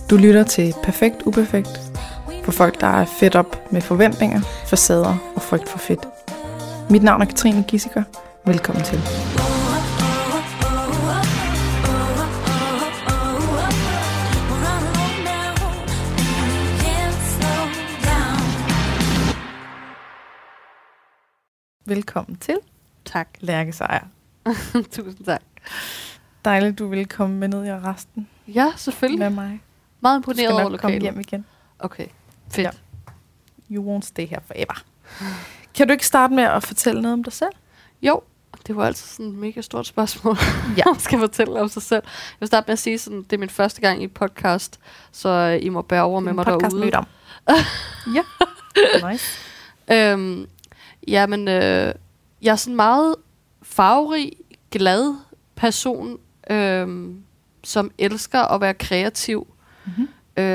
Du lytter til Perfekt Uperfekt for folk, der er fedt op med forventninger, facader og frygt for fedt. Mit navn er Katrine Gissiker. Velkommen til. Velkommen til. Tak. Lærke Sejer. Tusind tak. Dejligt, du vil komme med ned i arresten. Ja, selvfølgelig. Med mig. Meget imponeret over lokalet. Du skal nok komme hjem igen. Okay, fedt. Ja. You won't stay here forever. Kan du ikke starte med at fortælle noget om dig selv? Jo, det var altid sådan et mega stort spørgsmål. Ja. Man skal fortælle om sig selv. Jeg vil starte med at sige, sådan, det er min første gang i podcast, så I må bære over med mig derude. Podcast om. Ja, nice. Jeg er sådan meget farverig, glad person, som elsker at være kreativ. Mm-hmm.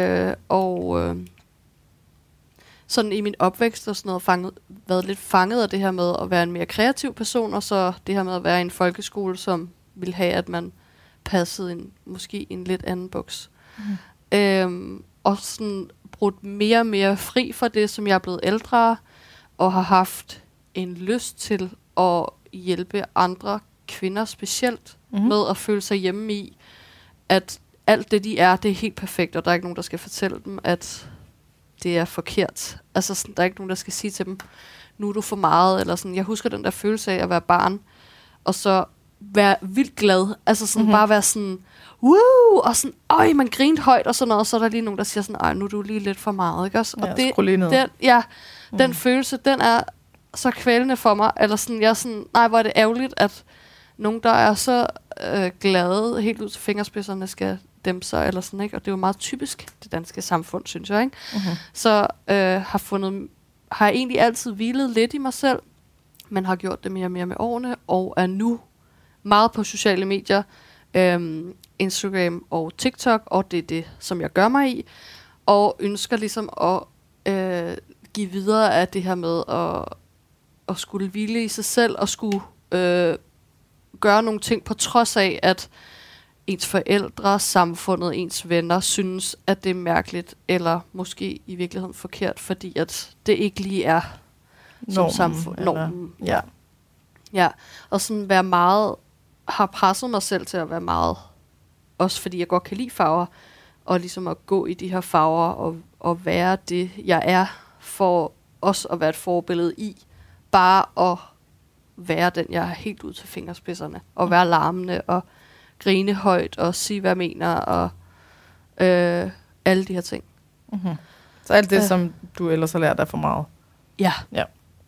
Sådan i min opvækst og sådan noget været lidt fanget af det her med at være en mere kreativ person, og så det her med at være i en folkeskole, som ville have, at man passede måske en lidt anden boks. Mm. Og sådan brugt mere og mere fri fra det, som jeg er blevet ældre, og har haft en lyst til at hjælpe andre kvinder specielt med at føle sig hjemme i, at alt det, de er, det er helt perfekt, og der er ikke nogen, der skal fortælle dem, at det er forkert. Altså, sådan, der er ikke nogen, der skal sige til dem, nu er du for meget, eller sådan. Jeg husker den der følelse af at være barn, og så være vildt glad. Altså sådan bare være sådan, woo, og sådan, øj, man grinte højt, og sådan noget, og så er der lige nogen, der siger sådan, ej, nu er du lige lidt for meget, ikke også? Ja, og den følelse, den er så kvælende for mig, eller sådan, jeg er sådan, nej, hvor er det ærgerligt, at nogen, der er så glade, helt ud til fingerspidserne, skal dæmpe sig, eller sådan, ikke? Og det er jo meget typisk det danske samfund, synes jeg, ikke? Så har jeg egentlig altid hvilet lidt i mig selv, men har gjort det mere og mere med årene, og er nu meget på sociale medier, Instagram og TikTok, og det er det, som jeg gør mig i, og ønsker ligesom at give videre af det her med at skulle hvile i sig selv, og skulle gøre nogle ting på trods af, at ens forældre, samfundet, ens venner synes, at det er mærkeligt, eller måske i virkeligheden forkert, fordi at det ikke lige er som samfund. Normen. Ja. Ja, og sådan være meget, har presset mig selv til at være meget, også fordi jeg godt kan lide farver, og ligesom at gå i de her farver, og være det, jeg er, for også at være et forbillede i, bare at være den, jeg er helt ud til fingerspidserne, og være larmende, og grine højt, og sige, hvad jeg mener, og alle de her ting. Mm-hmm. Så alt det, som du ellers har lært, er for meget? Ja. Ja.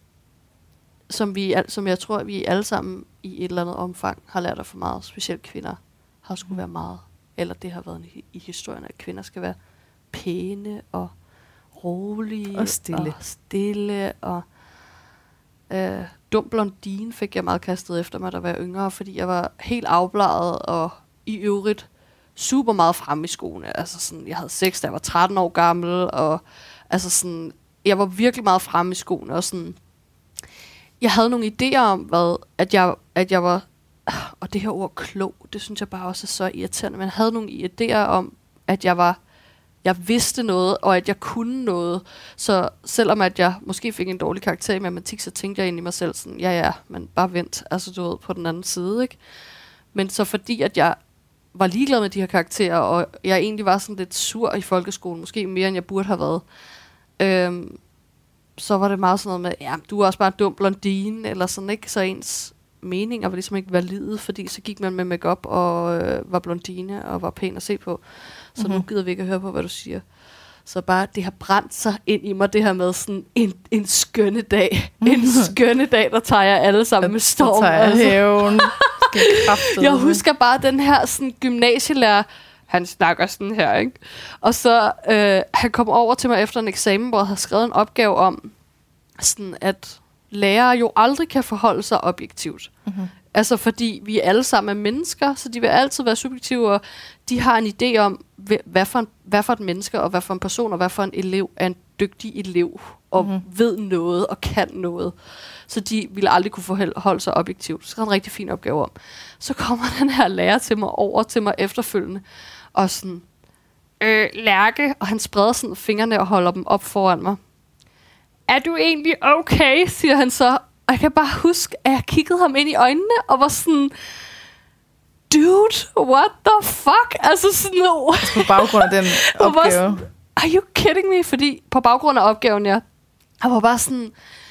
Som jeg tror, vi alle sammen i et eller andet omfang har lært af for meget, specielt kvinder har skulle være meget, eller det har været i historien, at kvinder skal være pæne, og rolige, og stille, og dum blondine fik jeg meget kastet efter mig, da jeg var yngre, fordi jeg var helt afbladet, og i øvrigt super meget fremme i skoene. Altså sådan, jeg havde sex, da jeg var 13 år gammel, og altså sådan, jeg var virkelig meget fremme i skoene, og sådan, jeg havde nogle idéer om, at jeg var, og det her ord klog, det synes jeg bare også er så irriterende, men jeg havde nogle idéer om, at jeg vidste noget, og at jeg kunne noget. Så selvom at jeg måske fik en dårlig karakter i matematik, så tænkte jeg ind i mig selv sådan, ja, men bare vent, altså du ved, på den anden side, ikke? Men så fordi, at jeg var ligeglad med de her karakterer, og jeg egentlig var sådan lidt sur i folkeskolen, måske mere end jeg burde have været, så var det meget sådan noget med, ja, du er også bare en dum blondine, eller sådan, ikke? Så ens meninger var ligesom ikke valide, fordi så gik man med makeup og var blondine, og var pæn at se på. Så nu gider vi ikke at høre på, hvad du siger. Så bare, det har brændt sig ind i mig, det her med sådan en skønne dag. En skønne dag, der tager jeg alle sammen med storm. Så tager jeg hævn. Jeg husker bare den her sådan, gymnasielærer, han snakker sådan her, ikke? Og så han kom over til mig efter en eksamen, hvor jeg havde skrevet en opgave om, sådan at lærere jo aldrig kan forholde sig objektivt. Altså fordi vi alle sammen er mennesker, så de vil altid være subjektive, og de har en idé om, hvad for et menneske, og hvad for en person, og hvad for en elev er en dygtig elev, og ved noget, og kan noget. Så de ville aldrig kunne forholde sig objektivt. Så det er en rigtig fin opgave om. Så kommer den her lærer over til mig efterfølgende, og sådan, Lærke, og han spreder sådan fingrene og holder dem op foran mig. Er du egentlig okay, siger han så. Og jeg kan bare huske, at jeg kiggede ham ind i øjnene, og var sådan, dude, what the fuck? Altså sådan noget. På baggrund af den opgave. Sådan, are you kidding me? Fordi på baggrund af opgaven, jeg var bare sådan,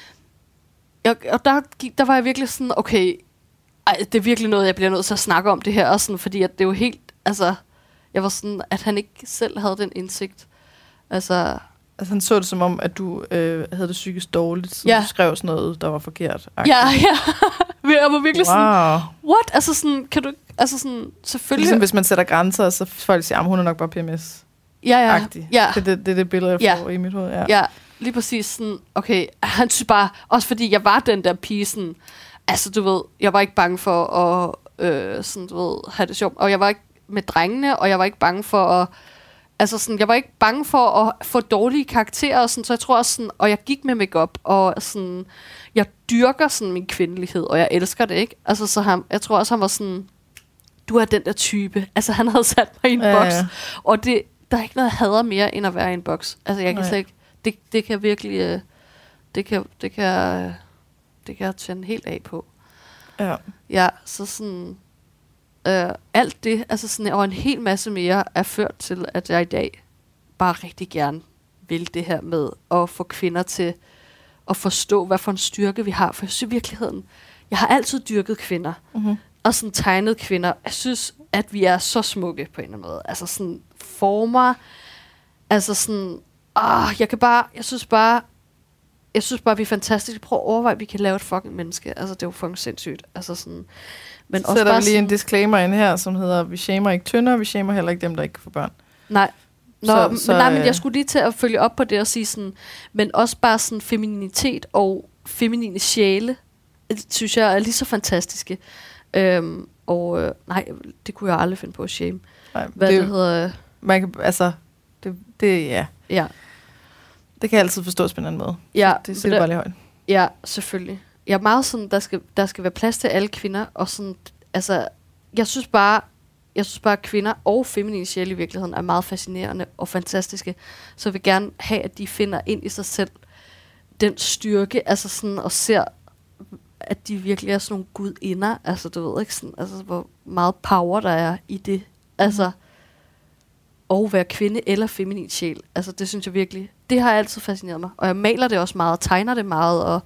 og der var jeg virkelig sådan, okay, det er virkelig noget, jeg bliver nødt til at snakke om det her, og sådan, fordi at det er jo helt, altså, jeg var sådan, at han ikke selv havde den indsigt. Altså han så det som om, at du havde det psykisk dårligt, så du skrev sådan noget, der var forkert. Ja. Jeg var virkelig sådan, what? Altså sådan, kan du, altså sådan, selvfølgelig. Ligesom hvis man sætter grænser, så folk siger, hun er nok bare PMS. Ja. Det er det billede, jeg får i mit hoved. Ja, lige præcis sådan, okay, han synes bare, også fordi jeg var den der pige, sådan, altså du ved, jeg var ikke bange for at, sådan du ved, have det sjovt, og jeg var ikke med drengene, og jeg var ikke bange for at, altså sådan, jeg var ikke bange for at få dårlige karakterer, og sådan, så jeg tror også sådan, og jeg gik med makeup og sådan, jeg dyrker sådan min kvindelighed, og jeg elsker det, ikke? Altså så jeg tror også, han var sådan, du er den der type, altså han havde sat mig i en boks, og der er ikke noget, jeg hader mere, end at være i en boks. Altså jeg kan slet ikke, det kan virkelig, det kan jeg tænde helt af på. Ja, så sådan, alt det, altså sådan, og en hel masse mere er ført til, at jeg i dag bare rigtig gerne vil det her med at få kvinder til at forstå, hvad for en styrke vi har. For jeg synes i virkeligheden, jeg har altid dyrket kvinder, og sådan tegnet kvinder. Jeg synes, at vi er så smukke på en eller anden måde. Altså sådan former, altså sådan, jeg synes bare, vi er fantastiske. Prøv at overveje, at vi kan lave et fucking menneske. Altså, det er jo fucking sindssygt. Altså sådan, men så sætter vi lige en disclaimer ind her, som hedder, vi shamer ikke tynder, vi shamer heller ikke dem, der ikke kan få børn. Nej. Men jeg skulle lige til at følge op på det og sige sådan, men også bare sådan femininitet og feminine sjæle, synes jeg er lige så fantastiske. Nej, det kunne jeg aldrig finde på at shame. Nej, hvad det hedder. Man kan, altså, ja. Det kan jeg altid forstås på en anden måde. Ja, det siger bare lige højt. Ja, selvfølgelig. Jeg er meget sådan, der skal være plads til alle kvinder, og sådan, altså, jeg synes bare, at kvinder og feminine sjæle i virkeligheden er meget fascinerende og fantastiske. Så jeg vil gerne have, at de finder ind i sig selv den styrke, altså sådan, og ser, at de virkelig er sådan nogle gudinder, altså du ved ikke sådan, altså hvor meget power der er i det, altså, og være kvinde eller feminin sjæl, altså det synes jeg virkelig, det har altid fascineret mig, og jeg maler det også meget, tegner det meget, og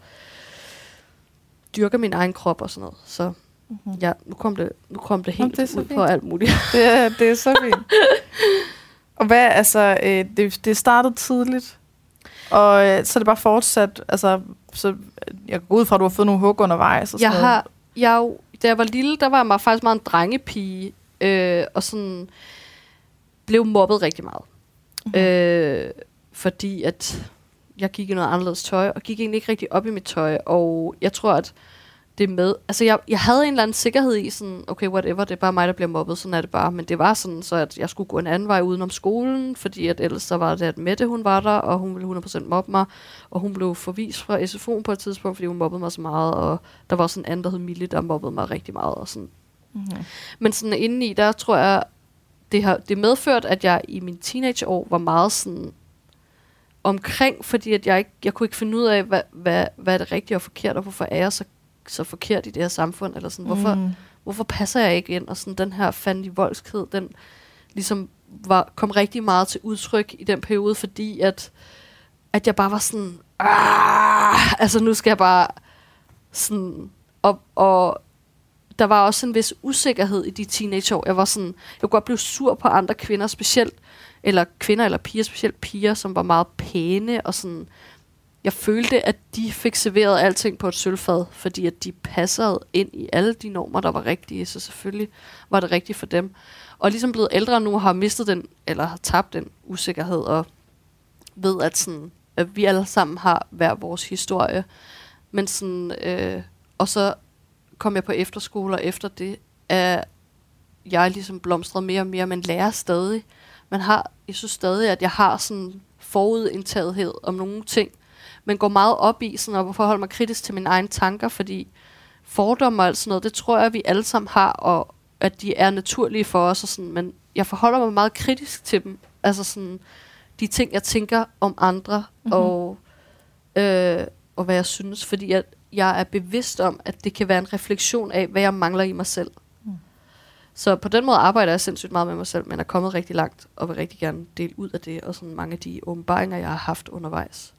dyrker min egen krop og sådan noget, så ja, nu kom det helt ud på alt muligt. det er så fint. Og hvad, altså, det startede tidligt, og så er det bare fortsat, altså, så jeg går ud fra, at du har fået nogle hug undervejs. Og da jeg var lille, der var jeg faktisk meget en drengepige, og sådan blev mobbet rigtig meget. Fordi at jeg gik i noget anderledes tøj, og gik egentlig ikke rigtig op i mit tøj, og jeg tror, at det med, altså jeg havde en eller anden sikkerhed i sådan, okay, whatever, det er bare mig, der bliver mobbet, sådan er det bare, men det var sådan, så at jeg skulle gå en anden vej udenom skolen, fordi at ellers så var det, at Mette, hun var der, og hun ville 100% mobbe mig, og hun blev forvist fra SFO'en på et tidspunkt, fordi hun mobbede mig så meget, og der var sådan en anden, der hed Mille, der mobbede mig rigtig meget, og sådan. Men sådan indeni, der tror jeg, det medført, at jeg i mine teenageår var meget sådan omkring, fordi at jeg kunne ikke finde ud af, hvad er det rigtige og forkert, og hvorfor er jeg så forkert i det her samfund, eller sådan, hvorfor passer jeg ikke ind, og sådan den her fandelig voldskhed, den ligesom kom rigtig meget til udtryk i den periode, fordi at jeg bare var sådan, altså nu skal jeg bare sådan, og der var også en vis usikkerhed i de teenageår. Jeg var sådan, jeg kunne godt blive sur på andre kvinder, specielt, eller kvinder eller piger, specielt piger, som var meget pæne, og sådan, jeg følte, at de fik serveret alting på et sølvfad, fordi at de passede ind i alle de normer, der var rigtige, så selvfølgelig var det rigtigt for dem. Og ligesom blevet ældre nu, har mistet den, eller har tabt den usikkerhed, og ved, at, sådan, at vi alle sammen har hver vores historie. Men sådan, og så kom jeg på efterskole, og efter det er jeg ligesom blomstret mere og mere, men lærer stadig. Jeg synes stadig, at jeg har sådan forudindtagethed om nogle ting, men går meget op i sådan at forholde mig kritisk til mine egne tanker, fordi fordomme og alt sådan noget, det tror jeg, vi alle sammen har, og at de er naturlige for os, og sådan, men jeg forholder mig meget kritisk til dem. Altså sådan, de ting, jeg tænker om andre, og hvad jeg synes, fordi jeg er bevidst om, at det kan være en refleksion af, hvad jeg mangler i mig selv. Så på den måde arbejder jeg sindssygt meget med mig selv, men er kommet rigtig langt, og vil rigtig gerne dele ud af det, og sådan mange af de åbenbaringer, jeg har haft undervejs.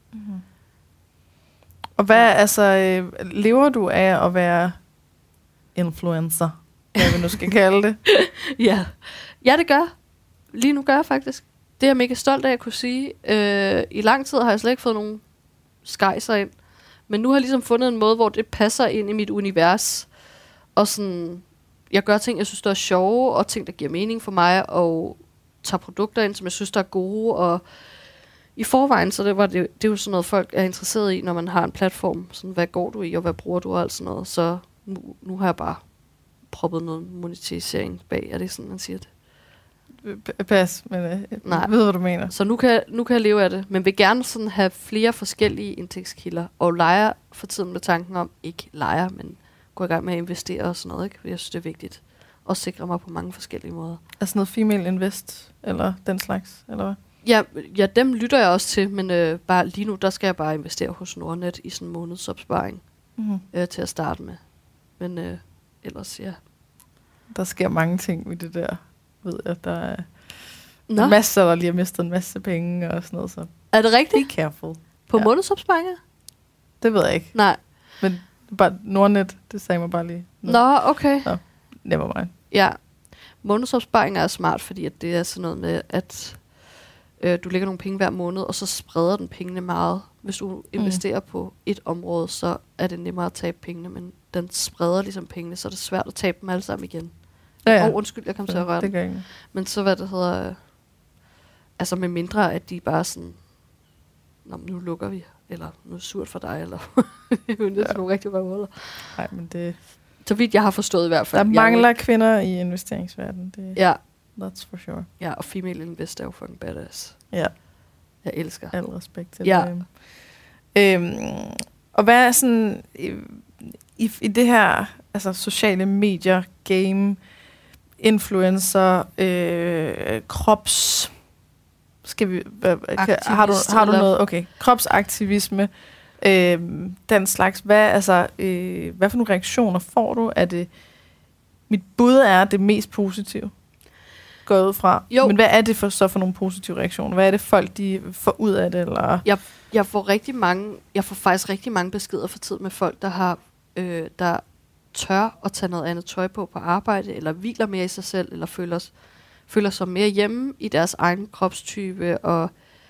Og hvad, lever du af at være influencer, hvad vi nu skal kalde det? Ja, det gør. Lige nu gør jeg faktisk. Det er jeg mega stolt af at kunne sige. I lang tid har jeg slet ikke fået nogen skejser ind, men nu har jeg ligesom fundet en måde, hvor det passer ind i mit univers, og sådan, jeg gør ting, jeg synes, der er sjove, og ting, der giver mening for mig, og tager produkter ind, som jeg synes, der er gode, og i forvejen, så det er jo sådan noget, folk er interesseret i, når man har en platform. Sådan, hvad går du i, og hvad bruger du, og alt sådan noget. Så nu har jeg bare proppet noget monetisering bag. Er det sådan, man siger det? Pas, men Nej. Jeg ved, hvad du mener. Så nu kan jeg leve af det, men vil gerne sådan have flere forskellige indtægtskilder, og leger for tiden med tanken om, ikke leger, men gå i gang med at investere og sådan noget, ikke? Jeg synes, det er vigtigt at sikre mig på mange forskellige måder. Altså noget female invest, eller den slags, eller hvad? Ja, dem lytter jeg også til, men bare lige nu, der skal jeg bare investere hos Nordnet i sådan en månedsopsparing til at starte med. Men ellers, ja. Der sker mange ting i det der, ved jeg. Der er masser, der lige har mistet en masse penge og sådan noget. Så er det rigtigt? be careful. På månedsopsparinger? Det ved jeg ikke. Nej. Men bare Nordnet, det sagde mig bare lige. Nå, okay. Nå, never mind. Ja. Månedsopsparinger er smart, fordi at det er sådan noget med, at du lægger nogle penge hver måned, og så spreder den pengene meget. Hvis du investerer på et område, så er det nemmere at tabe pengene, men den spreder ligesom pengene, så er det svært at tabe dem alle sammen igen. Ja. Undskyld, jeg kom til at røre det gør ikke. Men så hvad det hedder, altså med mindre, at de bare sådan, nu lukker vi, eller nu er det surt for dig, eller det er nogle rigtig røvhuller. Nej, men det... Så vidt jeg har forstået i hvert fald. Der mangler kvinder i investeringsverdenen. Det, ja. That's for sure. Ja, og female invest er jo fucking badass. Ja. Jeg elsker. Al respekt til det. Og hvad er sådan i det her altså sociale medier, game, influencer, krops... Skal vi... Har du noget... Okay, kropsaktivisme, den slags. Hvad for nogle reaktioner får du? Er det... Mit bud er det mest positive. Gået ud fra. Jo. Men hvad er det for nogle positive reaktioner? Hvad er det folk, de får ud af det? Eller? Jeg får faktisk rigtig mange beskeder for tid med folk, der har der tør at tage noget andet tøj på arbejde, eller hviler mere i sig selv, eller føler sig mere hjemme i deres egen kropstype, og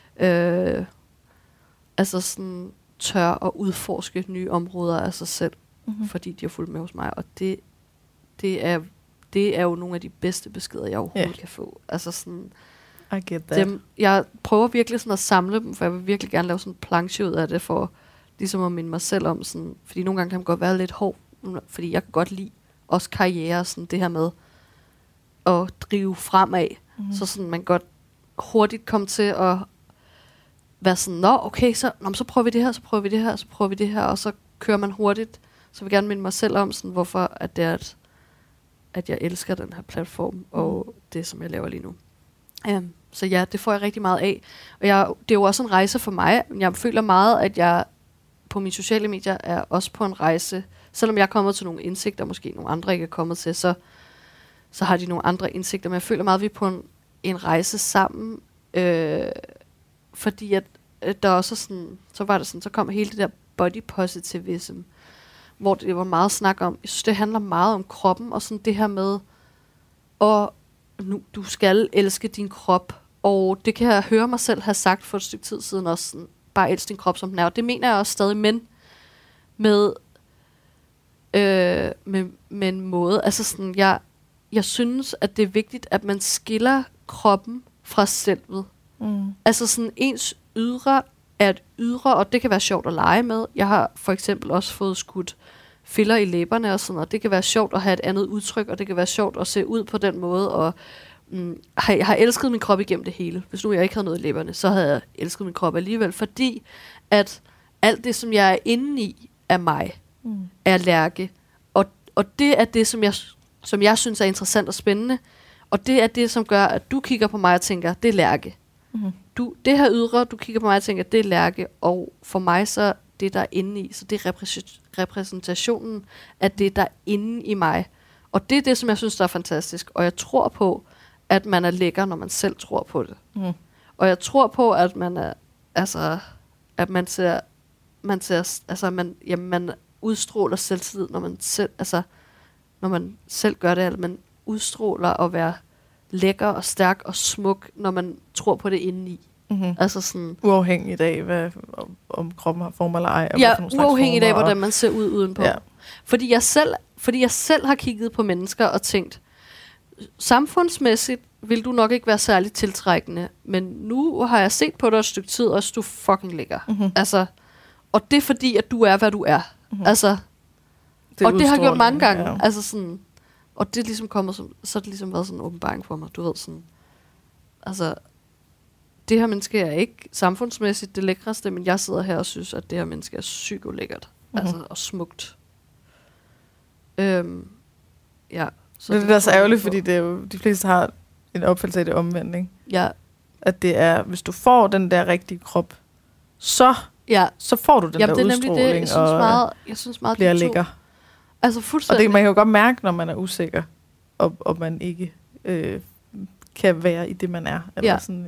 altså sådan tør at udforske nye områder af sig selv, fordi de har fulgt med hos mig, og det er jo nogle af de bedste beskeder, jeg overhovedet kan få. Altså sådan, I get that. Jeg prøver virkelig sådan at samle dem, for jeg vil virkelig gerne lave sådan en planche ud af det, for ligesom at minde mig selv om sådan, fordi nogle gange kan man godt være lidt hård, fordi jeg kan godt lide også karriere, sådan det her med at drive fremad, så sådan man godt hurtigt komme til at være sådan, okay, så prøver vi det her, så prøver vi det her, så prøver vi det her, og så kører man hurtigt. Så vil jeg gerne minde mig selv om, sådan, hvorfor at det er, at jeg elsker den her platform, og det, som jeg laver lige nu. Så ja, det får jeg rigtig meget af. Og det er jo også en rejse for mig. Jeg føler meget, at jeg på mine sociale medier er også på en rejse. Selvom jeg er kommet til nogle indsigter, måske nogle andre ikke er kommet til, så har de nogle andre indsigter. Men jeg føler meget, at vi er på en rejse sammen. Fordi at der også sådan, så kom hele det der body positivism, hvor det var meget snak om, jeg synes, det handler meget om kroppen, og sådan det her med, nu, du skal elske din krop, og det kan jeg høre mig selv have sagt for et stykke tid siden også, sådan, bare elske din krop, som den er, og det mener jeg også stadig, men med en måde, altså sådan, jeg synes, at det er vigtigt, at man skiller kroppen fra selvet. Altså sådan, ens ydre er et ydre, og det kan være sjovt at lege med. Jeg har for eksempel også fået skudt filler i læberne og sådan noget. Det kan være sjovt at have et andet udtryk, og det kan være sjovt at se ud på den måde, og jeg har elsket min krop igennem det hele. Hvis nu jeg ikke havde noget i læberne, så havde jeg elsket min krop alligevel, fordi at alt det, som jeg er inde i, er mig, er Lærke. Og det er det, som jeg synes er interessant og spændende, og det er det, som gør, at du kigger på mig og tænker, det er Lærke. Det her ydre, du kigger på mig og tænker, det er Lærke, og for mig så det, der er inde i, så det er repræsentationen af det, der er inde i mig. Og det er det, som jeg synes, der er fantastisk. Og jeg tror på, at man er lækker, når man selv tror på det. Og jeg tror på, at man er, altså, at man udstråler selvtillid, når man selv gør det, eller man udstråler at være lækker og stærk og smuk, når man tror på det indeni. Altså sådan, uafhængigt af, om kroppen har form eller ej. Ja, uafhængigt af, hvordan man ser ud udenpå. Ja. Fordi jeg selv har kigget på mennesker og tænkt, samfundsmæssigt vil du nok ikke være særligt tiltrækkende, men nu har jeg set på dig et stykke tid, og du er fucking lækker. Altså, og det er fordi, at du er, hvad du er. Altså, og det har jeg gjort mange gange. Ja. Altså sådan, og det er ligesom kommet, så har det ligesom været sådan en åbenbaring for mig. Du ved sådan, altså, det her menneske er ikke samfundsmæssigt det lækreste, men jeg sidder her og synes, at det her menneske er psykolækkert. Altså, og smukt. Ja. Så det er så ærgerligt, fordi det er jo, de fleste har en opfattelse af det omvendt, ikke? Ja. At det er, hvis du får den der rigtige krop, så får du den der udstråling, det, jeg synes meget, bliver lækker. Altså fuldstændig. Og det man kan jo godt mærke, når man er usikker, og man ikke kan være i det, man er. Eller sådan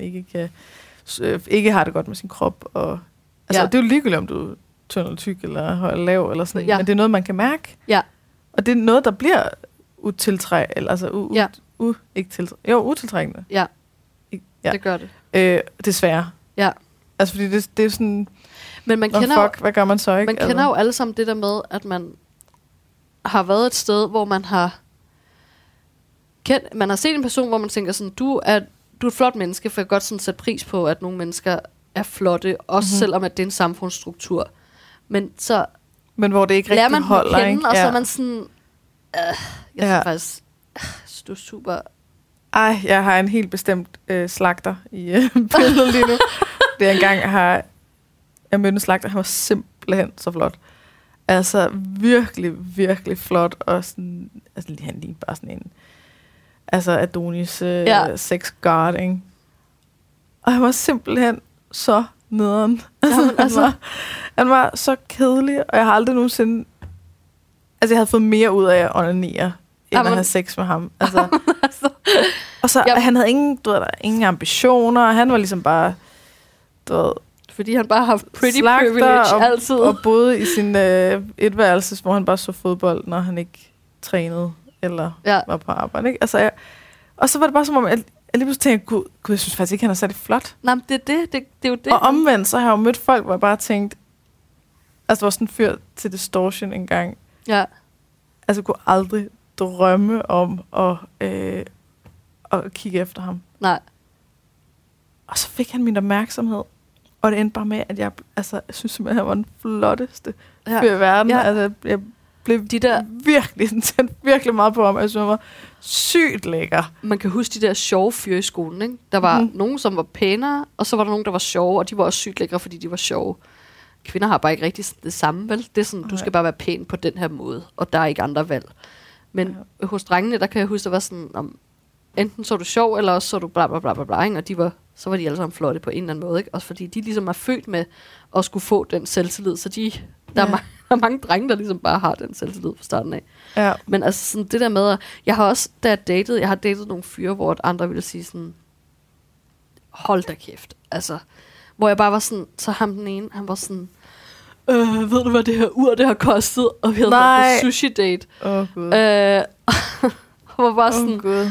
ikke har det godt med sin krop. Og, altså, det er jo ligegyldigt, om du er tynd eller tyk, eller høj eller lav, eller sådan. Men det er noget, man kan mærke. Ja. Og det er noget, der bliver utiltrækkende. Altså utiltrækkende. Ja, det gør det. Desværre. Ja. Altså, fordi det er sådan... Men man kender hvad gør man så, ikke? Man kender jo alle sammen det der med, at man har været et sted, hvor man har set en person, hvor man tænker sådan, du er et flot menneske, for jeg kan godt sådan sætte pris på, at nogle mennesker er flotte, også selvom at det er en samfundsstruktur. Men hvor det ikke rigtig man holder, kende, ikke? Og så er man sådan, jeg synes faktisk, du er super. Ej, jeg har en helt bestemt slagter i billedet lige nu. Det er engang, jeg mødte en slagter, han var simpelthen så flot. Altså virkelig, virkelig flot, og sådan, altså han lignede bare sådan en, altså Adonis sex guard, ikke? Og han var simpelthen så nederen. Han var så kedelig, og jeg har aldrig nogensinde, altså jeg havde fået mere ud af at onanere, end at have sex med ham. Altså. Og så han havde ingen ambitioner, og han var ligesom bare, fordi han bare har haft pretty privilege altid. Og boede i sin etværelse, hvor han bare så fodbold, når han ikke trænede eller var på arbejde. Ikke? Altså, og så var det bare som om, jeg lige pludselig tænkte, gud, jeg synes faktisk ikke, han er særlig flot. Nej, men det er jo det. Og omvendt, så har jeg jo mødt folk, hvor jeg bare tænkte, altså der var sådan en fyr til Distortion engang. Ja. Altså jeg kunne aldrig drømme om at kigge efter ham. Nej. Og så fik han min opmærksomhed. Og det endte bare med, at jeg synes simpelthen, at han var den flotteste fyr i verden. Ja. Altså, jeg blev virkelig meget på ham. Jeg synes, han var sygt lækker. Man kan huske de der sjove fyre i skolen, ikke? Der var nogen, som var pænere, og så var der nogen, der var sjove, og de var også sygt lækre, fordi de var sjove. Kvinder har bare ikke rigtig det samme, vel? Det er sådan, du skal bare være pæn på den her måde, og der er ikke andre valg. Men hos drengene, der kan jeg huske, der var sådan, enten så er du sjov, eller også så er du bla bla bla bla bla, og så var de alle sammen flotte på en eller anden måde, ikke? Også fordi de ligesom er født med at skulle få den selvtillid, så der er mange drenge, der ligesom bare har den selvtillid fra starten af. Ja. Men altså sådan det der med, jeg har også, da jeg har datet nogle fyre, hvor andre ville sige sådan, hold da kæft, altså, hvor jeg bare var sådan, så ham den ene, han var sådan, ved du hvad det her ur, det har kostet, og vi havde været på sushi date. Gud. Og var bare sådan,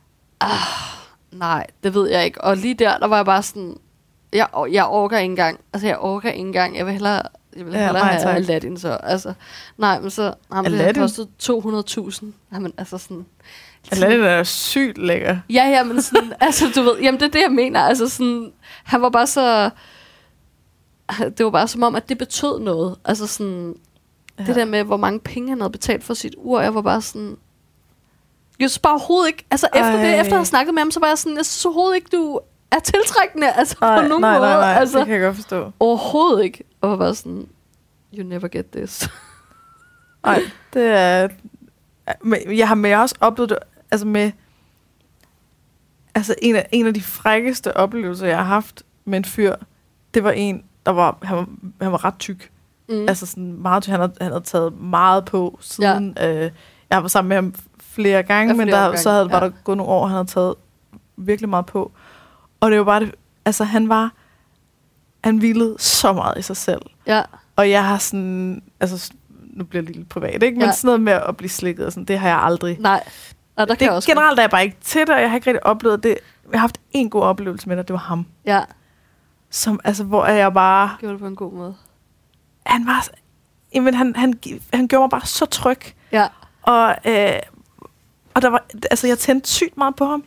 nej, det ved jeg ikke. Og lige der var jeg bare sådan, jeg orker ikke engang. Jeg vil hellere have Aladdin så. Altså, nej, men så det kostet 200.000. Jamen, altså sådan. Aladdin er sygt lækker. Ja, men sådan, altså du ved, jamen det er det, jeg mener. Altså sådan, han var bare så, det var bare som om, at det betød noget. Altså sådan, det der med, hvor mange penge han havde betalt for sit ur, jeg var bare sådan, jeg synes bare overhovedet ikke, altså efter jeg havde snakket med ham, så var jeg sådan, jeg synes overhovedet ikke, du er tiltrækkende, altså på nogen måde. Nej, altså, det kan jeg godt forstå. Overhovedet ikke. Og jeg var sådan, you never get this. Nej, det er, jeg har også oplevet det, altså med, Altså, en af de frækkeste oplevelser, jeg har haft med en fyr, det var en, han var ret tyk. Altså sådan meget tyk. Han havde taget meget på siden. Jeg var sammen med ham flere gange, men var der gået nogle år, han havde taget virkelig meget på. Og det var bare, altså han hvilede så meget i sig selv. Ja. Og jeg har sådan, altså nu bliver det lidt privat, ikke? Men sådan noget med at blive slikket og sådan, det har jeg aldrig. Nej. Og der kan også generelt er jeg bare ikke til det, og jeg har ikke rigtig oplevet det. Jeg har haft en god oplevelse med det, det var ham. Ja. Som, altså, hvor jeg bare... Gjorde det på en god måde. Han var... Jamen, han gjorde mig bare så tryg. Ja. Og der var... Altså, jeg tændte sygt meget på ham.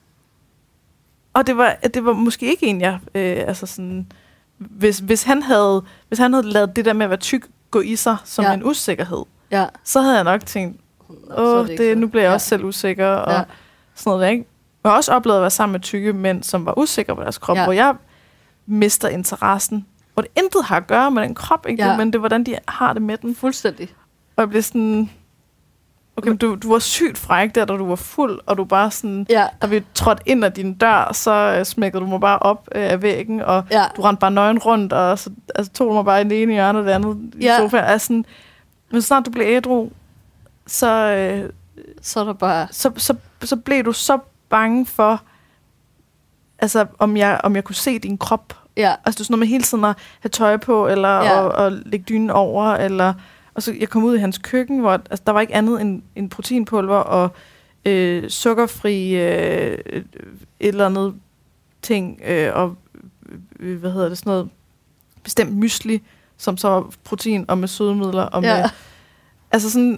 Og det var måske ikke en, jeg... altså sådan... Hvis han havde lavet det der med at være tyk gå i sig som en usikkerhed, så havde jeg nok tænkt, nu bliver jeg også selv usikker, og sådan noget der, ikke? Jeg har også oplevet at være sammen med tykke mænd, som var usikre på deres krop, hvor jeg mister interessen, hvor det intet har at gøre med den krop, ikke? Men det er, hvordan de har det med den. Fuldstændig. Og jeg blev sådan... Okay, du var sygt fræk der, da du var fuld, og du bare sådan... Da vi trådte ind ad din dør, så smækkede du mig bare op af væggen, og du rendte bare nøgen rundt, og så tog du mig bare i det ene hjørne og det andet i sofaen. Altså, men snart du blev ædru, så er der bare... Så blev du så bange for, altså, om jeg kunne se din krop. Ja. Altså, du sådan noget med hele tiden at have tøj på, eller at lægge dynen over, eller... Og så jeg kom ud i hans køkken, hvor der var ikke andet end proteinpulver og sukkerfri et eller andet ting, og hvad hedder det, sådan noget bestemt mysli, som så var protein og med sødemidler. Og med, altså sådan...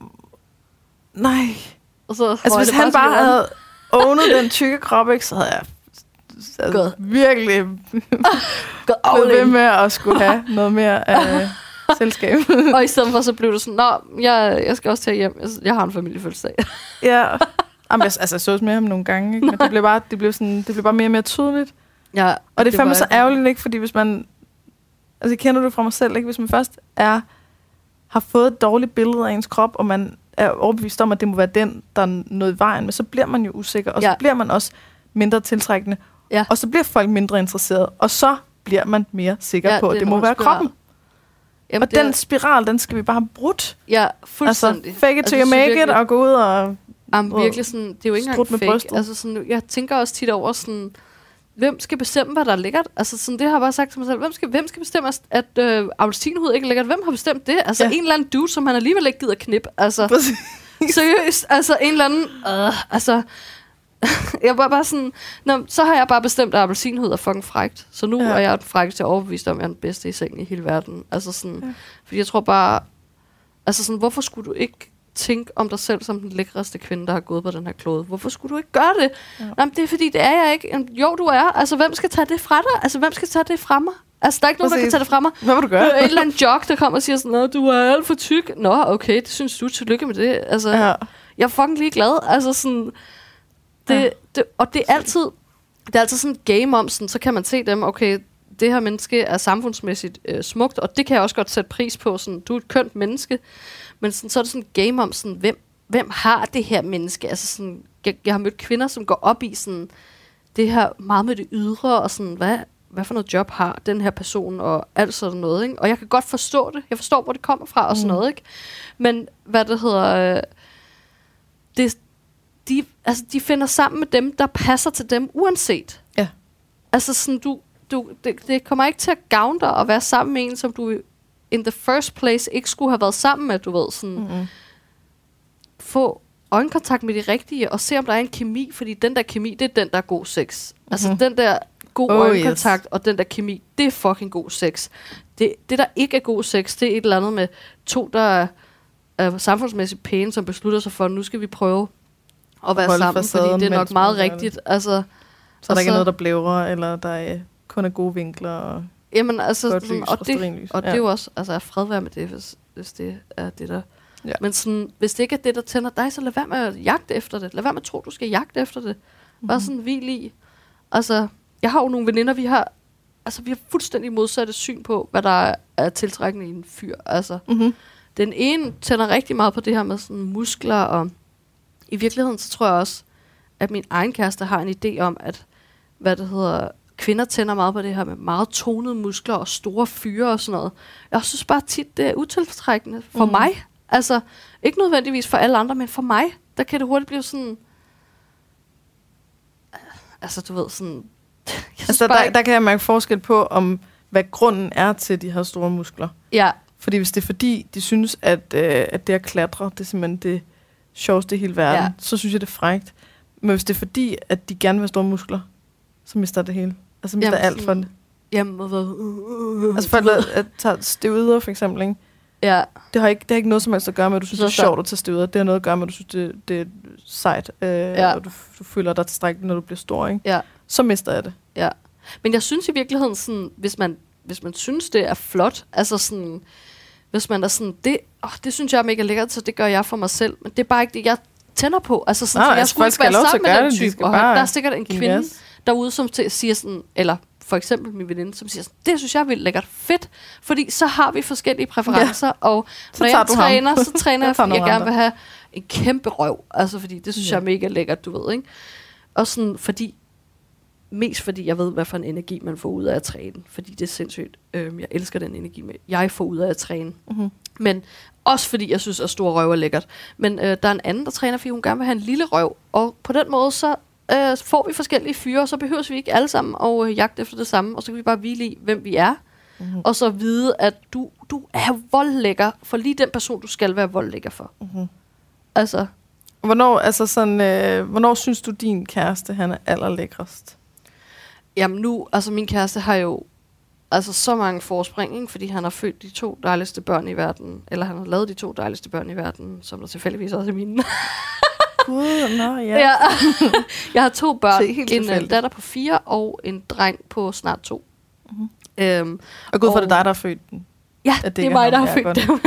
Nej. Og så altså, hvis han bare havde ownet den tykke krop, ikke, så havde jeg virkelig blevet ved med at skulle have noget mere af selskab. Og i stedet for, så blev du sådan, jeg skal også tage hjem. Jeg har en familiefødselsdag. Jamen, jeg så med ham nogle gange, ikke? Men det blev bare mere og mere tydeligt. Ja, og det er fandme så ærgerligt, ikke? Fordi hvis man... Altså, kender du fra mig selv, ikke? Hvis man først har fået et dårligt billede af ens krop, og man er overbevist om, at det må være den, der er noget i vejen med, så bliver man jo usikker, og så bliver man også mindre tiltrækkende. Ja. Og så bliver folk mindre interesserede, og så bliver man mere sikker på, at det må være kroppen. Jamen, og den spiral, den skal vi bare have brudt. Ja, fuldstændig. Altså, fake it till you make it, og gå ud og... virkelig sådan, det er jo ikke engang fake. Altså, sådan, jeg tænker også tit over sådan, hvem skal bestemme, hvad der er lækkert? Altså, sådan, det har jeg bare sagt til mig selv. Hvem skal bestemme, at appelsinhud ikke er lækkert? Hvem har bestemt det? Altså, en eller anden dude, som han alligevel ikke gider knip. Altså, seriøst. Altså, en eller anden... altså... jeg var bare sådan, så har jeg bare bestemt, at appelsinhud er fucking frækt. Så nu er jeg den frækkeste overbevist om, at jeg er den bedste i sengen i hele verden. Altså sådan, fordi jeg tror bare, altså sådan, hvorfor skulle du ikke tænke om dig selv som den lækreste kvinde, der har gået på den her klode? Hvorfor skulle du ikke gøre det? Ja. Jamen, det er fordi, det er jeg ikke. Jo, du er. Altså, hvem skal tage det fra dig? Altså, hvem skal tage det fra mig? Altså, der er ikke nogen, der kan tage det fra mig. Hvad vil du gøre? Der er et eller andet jog, der kommer og siger sådan, du er alt for tyk. Nå, okay, det synes du. Tillykke med det. Altså, jeg er fucking ligeglad. Altså, sådan... Og det er altid sådan et game om, sådan, så kan man se dem, okay, det her menneske er samfundsmæssigt smukt, og det kan jeg også godt sætte pris på, sådan, du er et kønt menneske, men sådan, så er det sådan et game om, sådan, hvem har det her menneske? Altså sådan, jeg har mødt kvinder, som går op i sådan, det her meget med det ydre, og sådan, hvad for noget job har den her person, og alt sådan noget, ikke? Og jeg kan godt forstå det, jeg forstår, hvor det kommer fra, og sådan noget, ikke? Men, hvad det hedder, de finder sammen med dem, der passer til dem, uanset. Ja. Altså sådan, det kommer ikke til at gavne dig at være sammen med en, som du in the first place ikke skulle have været sammen med, du ved. Sådan, få øjenkontakt med de rigtige, og se, om der er en kemi, fordi den der kemi, det er den, der er god sex. Altså den der god øjenkontakt, og den der kemi, det er fucking god sex. Det, der ikke er god sex, det er et eller andet med to, der er samfundsmæssigt pæne, som beslutter sig for, at nu skal vi prøve at være sammen, fordi det er nok meget rigtigt. Altså, så der ikke er noget, der blævrer, eller der kun er gode vinkler, og jamen, altså, godt lys, og det er jo også, altså, fred være med det, hvis det er det, der... Ja. Men sådan, hvis det ikke er det, der tænder dig, så lad være med at jagte efter det. Lad være med at tro, du skal jagte efter det. Bare sådan hvil i. Altså, jeg har jo nogle veninder, vi har fuldstændig modsatte syn på, hvad der er tiltrækkende i en fyr. Altså, den ene tænder rigtig meget på det her med sådan muskler, og i virkeligheden, så tror jeg også, at min egen kæreste har en idé om, at kvinder tænder meget på det her med meget tonede muskler og store fyre og sådan noget. Jeg synes bare tit, det er utiltrækkende for mig. Altså, ikke nødvendigvis for alle andre, men for mig, der kan det hurtigt blive sådan... Altså, du ved, sådan... Altså, der kan jeg mærke forskel på, om hvad grunden er til de her store muskler. Ja. Fordi hvis det er fordi, de synes, at det at klatre, det er simpelthen det sjoveste i hele verden, så synes jeg, det er frækt. Men hvis det er fordi, at de gerne vil have store muskler, så mister det hele. Altså mister alt for det. Jamen, altså folk, at tage støveder, for eksempel, ikke? Ja. Det har ikke noget som helst at gøre med, at du synes, det er sjovt at tage støveder. Det har noget at gøre med, at du synes, det er sejt. Og du føler dig tilstrækkeligt, når du bliver stor, ikke? Ja. Så mister jeg det. Ja. Men jeg synes i virkeligheden, sådan, hvis man synes, det er flot, altså sådan, hvis man er sådan, det synes jeg er mega lækkert, så det gør jeg for mig selv. Men det er bare ikke det, jeg tænder på. Altså sådan, nej, jeg skulle ikke være sammen med den type. Og der er sikkert en kvinde derude, som siger sådan, eller for eksempel min veninde, som siger sådan, det synes jeg er vildt lækkert fedt, fordi så har vi forskellige præferencer, og når jeg træner, så træner jeg, fordi jeg gerne vil have en kæmpe røv. Altså fordi, det synes jeg er mega lækkert, du ved, ikke? Og sådan, mest fordi jeg ved, hvad for en energi man får ud af at træne. Fordi det er sindssygt. Jeg elsker den energi, jeg får ud af at træne. Mm-hmm. Men også fordi jeg synes, at store røv er lækkert. Men der er en anden, der træner, fordi hun gerne vil have en lille røv. Og på den måde, så får vi forskellige fyre, og så behøver vi ikke alle sammen at jagte efter det samme. Og så kan vi bare hvile i, hvem vi er. Mm-hmm. Og så vide, at du er voldlækker for lige den person, du skal være voldlækker for. Mm-hmm. Altså. Hvornår synes du, din kæreste, han er allerlækrest? Jamen nu, altså min kæreste har jo så mange forspring, ikke? Fordi han har født de 2 dejligste børn i verden, eller han har lavet de 2 dejligste børn i verden, som der tilfældigvis også er mine. Gud, ja. Ja. Jeg har 2 børn, en datter på 4 og en dreng på snart 2. Mm-hmm. Og Gud, for det dig, der har født den. Ja, det er mig, der har født dem.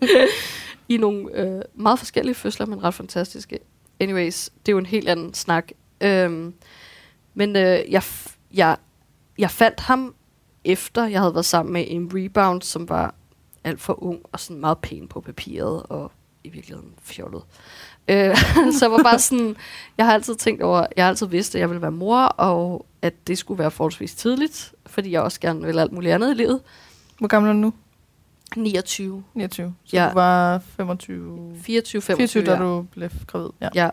I nogle meget forskellige fødsler, men ret fantastiske. Anyways, det er jo en helt anden snak. Men jeg fandt ham efter, jeg havde været sammen med en rebound, som var alt for ung og sådan meget pæn på papiret, og i virkeligheden fjollet. Så jeg var bare sådan, jeg har altid vidst, at jeg ville være mor, og at det skulle være forholdsvis tidligt, fordi jeg også gerne ville alt muligt andet i livet. Hvor gammel er du nu? 29. Så du var 25... 24, da du blev gravid.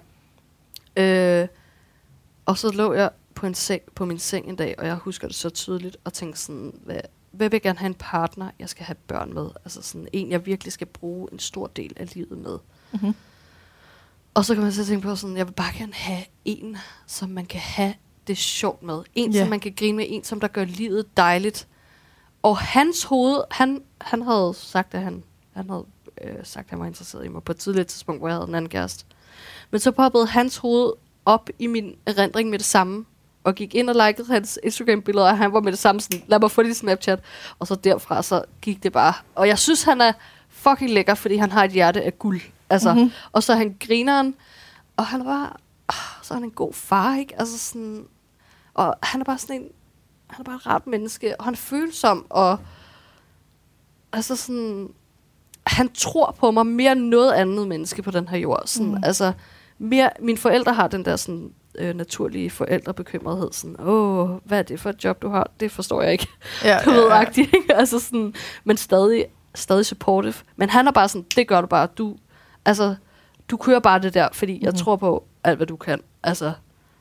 Ja. Og så lå jeg på min seng en dag, og jeg husker det så tydeligt, og tænkte sådan, hvad vil jeg gerne have en partner, jeg skal have børn med? Altså sådan en, jeg virkelig skal bruge en stor del af livet med. Mm-hmm. Og så kan man så tænke på sådan, jeg vil bare gerne have en, som man kan have det sjovt med. En, som man kan grine med. En, som der gør livet dejligt. Og hans hoved, han havde sagt, at han var interesseret i mig på et tidligt tidspunkt, hvor jeg havde en anden kæreste. Men så poppede hans hoved op i min erindring med det samme, og gik ind og likede hans Instagram-billeder, og han var med det samme sådan, lad mig få dit Snapchat. Og så derfra, så gik det bare. Og jeg synes, han er fucking lækker, fordi han har et hjerte af guld. Altså, mm-hmm. Og så er han grineren, og han er bare, så er han en god far, ikke? Altså sådan, og han er bare sådan han er bare et rart menneske, og han er følsom, og altså sådan, han tror på mig mere end noget andet menneske på den her jord. Sådan, altså, mine forældre har den der sådan, naturlige forældrebekymrethed, sådan, hvad er det for et job, du har? Det forstår jeg ikke. Agtigt, ikke? Altså sådan, men stadig supportive. Men han er bare sådan, det gør du bare. Du kører bare det der, fordi jeg tror på alt, hvad du kan. Altså,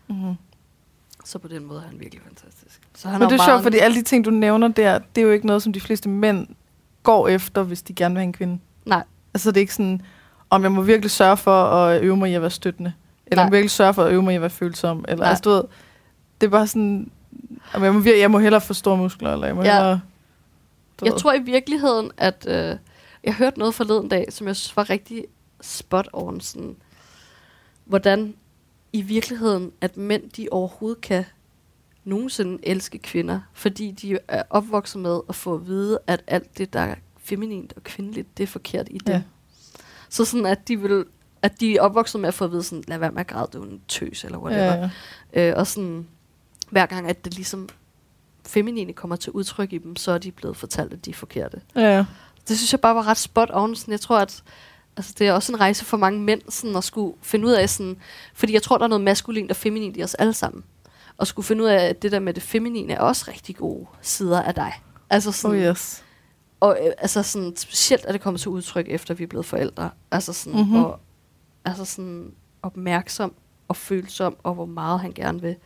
så på den måde er han virkelig fantastisk. Så han men det er sjovt, fordi alle de ting, du nævner der, det er jo ikke noget, som de fleste mænd går efter, hvis de gerne vil have en kvinde. Nej. Altså det er ikke sådan, om jeg må virkelig sørge for at øve mig i at være støttende. Eller jeg må virkelig sørge for at øve mig i at være følsom. Eller, altså, du ved, det er bare sådan, jeg må hellere få store muskler. Eller jeg må hellere, jeg tror i virkeligheden, at jeg hørte noget forleden dag, som jeg synes var rigtig spot on. Sådan, hvordan i virkeligheden, at mænd de overhovedet kan nogensinde elske kvinder. Fordi de er opvokset med at få at vide, at alt det, der er feminint og kvindeligt, det er forkert i dem. Ja. Så sådan, at de er opvokset med at få at vide, sådan, lad være med at græde, du er en tøs, eller whatever. Ja. Og sådan, hver gang, at det ligesom feminine kommer til udtryk i dem, så er de blevet fortalt, at de er forkerte. Ja. Det synes jeg bare var ret spot on. Sådan, jeg tror, at Altså, det er også en rejse for mange mænd, sådan, at skulle finde ud af sådan... Fordi jeg tror, der er noget maskulint og feminint i os alle sammen. Og skulle finde ud af, at det der med det feminine er også rigtig gode sider af dig. Altså sådan... yes. Og altså sådan, specielt er det kommet til udtryk, efter vi er blevet forældre. Altså sådan, og, altså sådan opmærksom og følsom, og hvor meget han gerne vil